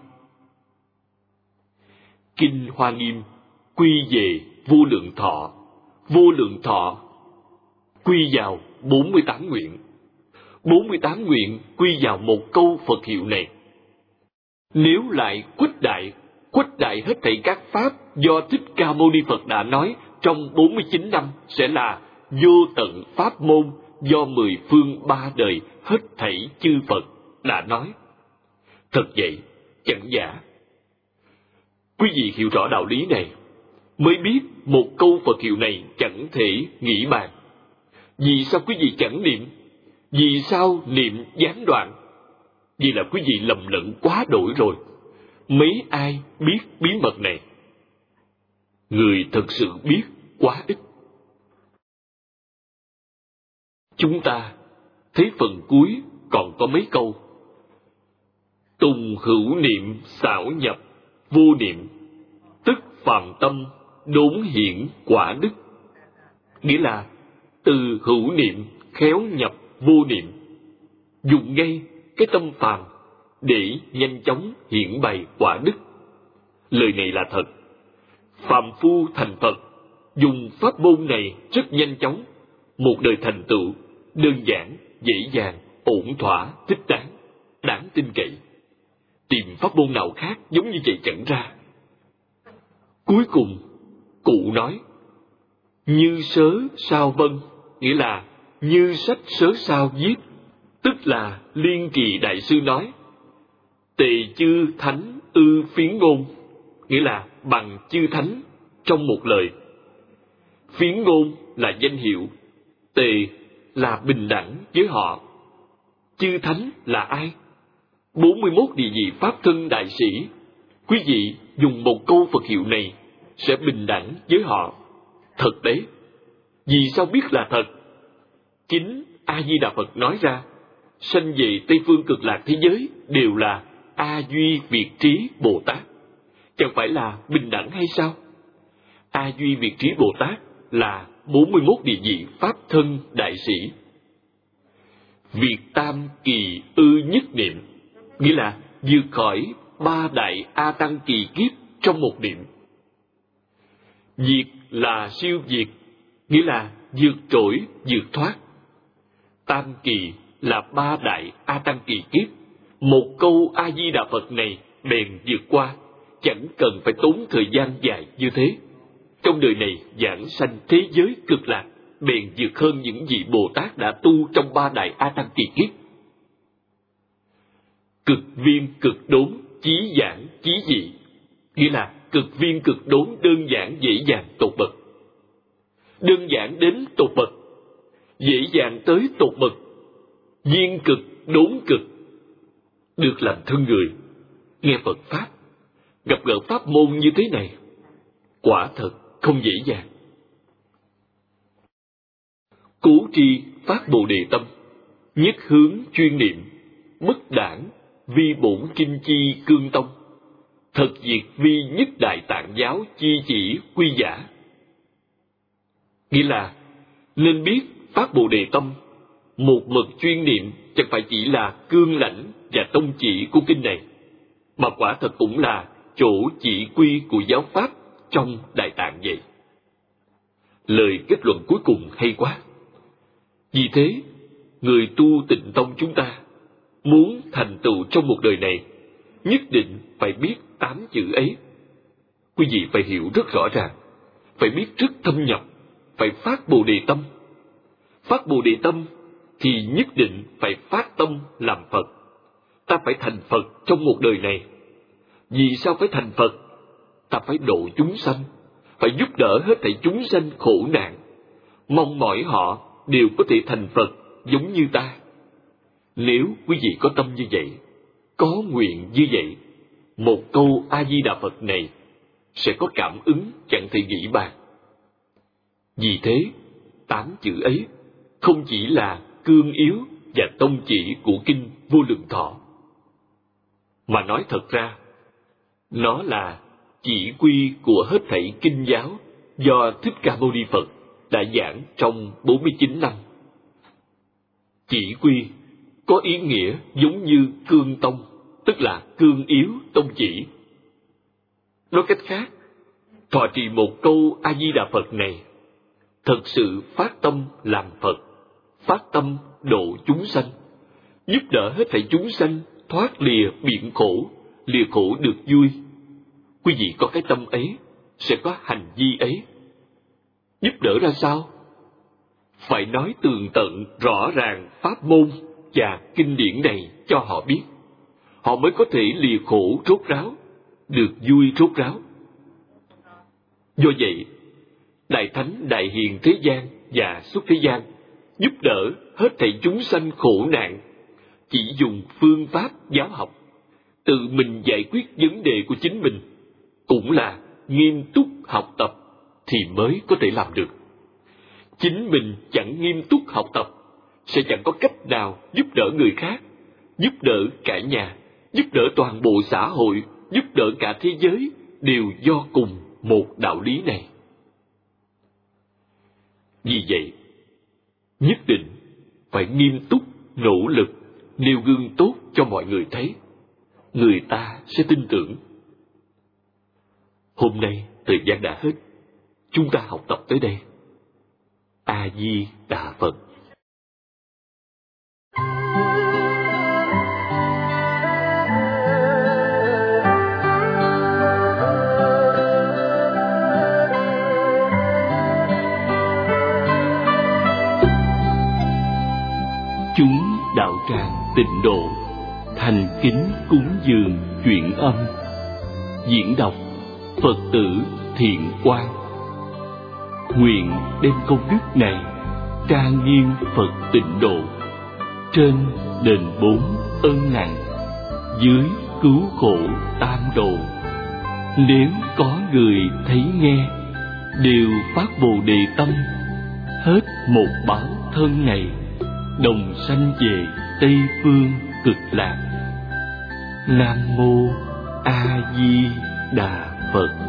Kinh Hoa Nghiêm quy về Vô Lượng Thọ. Vô Lượng Thọ quy vào 48 nguyện. 48 nguyện quy vào một câu Phật hiệu này. Nếu lại khuếch đại hết thảy các pháp do Thích Ca Mâu Ni Phật đã nói trong 49 năm sẽ là vô tận pháp môn do 10 phương 3 đời hết thảy chư Phật đã nói. Thật vậy, chẳng giả. Quý vị hiểu rõ đạo lý này, mới biết một câu Phật hiệu này chẳng thể nghĩ bàn. Vì sao quý vị chẳng niệm? Vì sao niệm gián đoạn? Vì là quý vị lầm lẫn quá đổi rồi. Mấy ai biết bí mật này? Người thật sự biết quá ít. Chúng ta thấy phần cuối còn có mấy câu: tùng hữu niệm xảo nhập vô niệm, tức phàm tâm đốn hiển quả đức. Nghĩa là từ hữu niệm khéo nhập vô niệm, dùng ngay cái tâm phàm để nhanh chóng hiển bày quả đức. Lời này là thật. Phàm phu thành Phật dùng pháp môn này rất nhanh chóng, một đời thành tựu đơn giản, dễ dàng, ổn thỏa, thích đáng, đáng tin cậy. Tìm pháp môn nào khác giống như vậy chẳng ra. Cuối cùng, cụ nói, như sớ sao vân, nghĩa là như sách sớ sao viết, tức là Liên Kỳ Đại Sư nói, tề chư thánh ư phiến ngôn, nghĩa là bằng chư thánh trong một lời. Phiến ngôn là danh hiệu, tề là bình đẳng với họ. Chư thánh là ai? 41 địa vị pháp thân đại sĩ. Quý vị dùng một câu Phật hiệu này sẽ bình đẳng với họ. Thật đấy. Vì sao biết là thật? Chính A-di-đà Phật nói ra, sanh về Tây Phương Cực Lạc thế giới đều là A Duy Việt Trí Bồ Tát. Chẳng phải là bình đẳng hay sao? A Duy Việt Trí Bồ Tát là 41 địa vị pháp thân đại sĩ. Việt tam kỳ ư nhất niệm, nghĩa là vượt khỏi 3 đại A Tăng kỳ kiếp trong một niệm. Việt là siêu việt, nghĩa là vượt trội, vượt thoát. Tam kỳ là 3 đại A Tăng kỳ kiếp. Một câu A-di-đà Phật này bèn vượt qua, chẳng cần phải tốn thời gian dài như thế. Trong đời này giảng sanh thế giới cực lạc, bèn vượt hơn những vị Bồ Tát đã tu trong 3 đại A Tăng kỳ kiếp. Cực viên cực đốn, chí giảng chí dị, nghĩa là cực viên cực đốn đơn giản dễ dàng tột bậc. Đơn giản đến tột bậc, dễ dàng tới tột bậc, viên cực đốn cực. Được làm thân người, nghe Phật Pháp, gặp gỡ pháp môn như thế này, quả thật không dễ dàng. Cố tri phát Bồ Đề tâm, nhất hướng chuyên niệm, bất đảng, vi bổn kinh chi cương tông, thật diệt vi nhất đại tạng giáo chi chỉ quy giả. Nghĩa là, nên biết phát Bồ Đề tâm, một mực chuyên niệm chẳng phải chỉ là cương lãnh và tông chỉ của kinh này, mà quả thật cũng là chỗ chỉ quy của giáo pháp trong Đại Tạng vậy. Lời kết luận cuối cùng hay quá. Vì thế, người tu Tịnh tông chúng ta muốn thành tựu trong một đời này, nhất định phải biết 8 chữ ấy. Quý vị phải hiểu rất rõ ràng, phải biết rất thâm nhập, phải phát Bồ Đề tâm. Phát Bồ Đề tâm thì nhất định phải phát tâm làm Phật. Ta phải thành Phật trong một đời này. Vì sao phải thành Phật? Ta phải độ chúng sanh, phải giúp đỡ hết thảy chúng sanh khổ nạn, mong mỏi họ đều có thể thành Phật giống như ta. Nếu quý vị có tâm như vậy, có nguyện như vậy, một câu A-di-đà Phật này sẽ có cảm ứng chẳng thể nghĩ bàn. Vì thế, 8 chữ ấy không chỉ là cương yếu và tông chỉ của kinh Vô Lượng Thọ, mà nói thật ra, nó là chỉ quy của hết thảy kinh giáo do Thích Ca Mâu Ni Phật đã giảng trong 49 năm. Chỉ quy có ý nghĩa giống như cương tông, tức là cương yếu tông chỉ. Nói cách khác, thọ trì một câu A-di-đà Phật này, thật sự phát tâm làm Phật, phát tâm độ chúng sanh, giúp đỡ hết thảy chúng sanh thoát lìa biển khổ, lìa khổ được vui. Quý vị có cái tâm ấy, sẽ có hành vi ấy. Giúp đỡ ra sao? Phải nói tường tận, rõ ràng pháp môn và kinh điển này cho họ biết. Họ mới có thể lìa khổ rốt ráo, được vui rốt ráo. Do vậy, Đại Thánh Đại Hiền thế gian và xuất thế gian giúp đỡ hết thảy chúng sanh khổ nạn, chỉ dùng phương pháp giáo học, tự mình giải quyết vấn đề của chính mình, cũng là nghiêm túc học tập thì mới có thể làm được. Chính mình chẳng nghiêm túc học tập, sẽ chẳng có cách nào giúp đỡ người khác, giúp đỡ cả nhà, giúp đỡ toàn bộ xã hội, giúp đỡ cả thế giới, đều do cùng một đạo lý này. Vì vậy, nhất định phải nghiêm túc, nỗ lực, nêu gương tốt cho mọi người thấy. Người ta sẽ tin tưởng. Hôm nay, thời gian đã hết. Chúng ta học tập tới đây. A-di-đà Phật. Chúng đạo tràng Tịnh Độ thành kính cúng dường chuyện âm. Diễn đọc Phật tử Thiện Quang. Nguyện đem công đức này trang nghiêm Phật Tịnh Độ, trên đền 4 ân nặng, dưới cứu khổ tam độ. Nếu có người thấy nghe, đều phát Bồ Đề tâm, hết một báo thân này, đồng sanh về Tây Phương Cực Lạc. Nam mô A Di Đà Phật.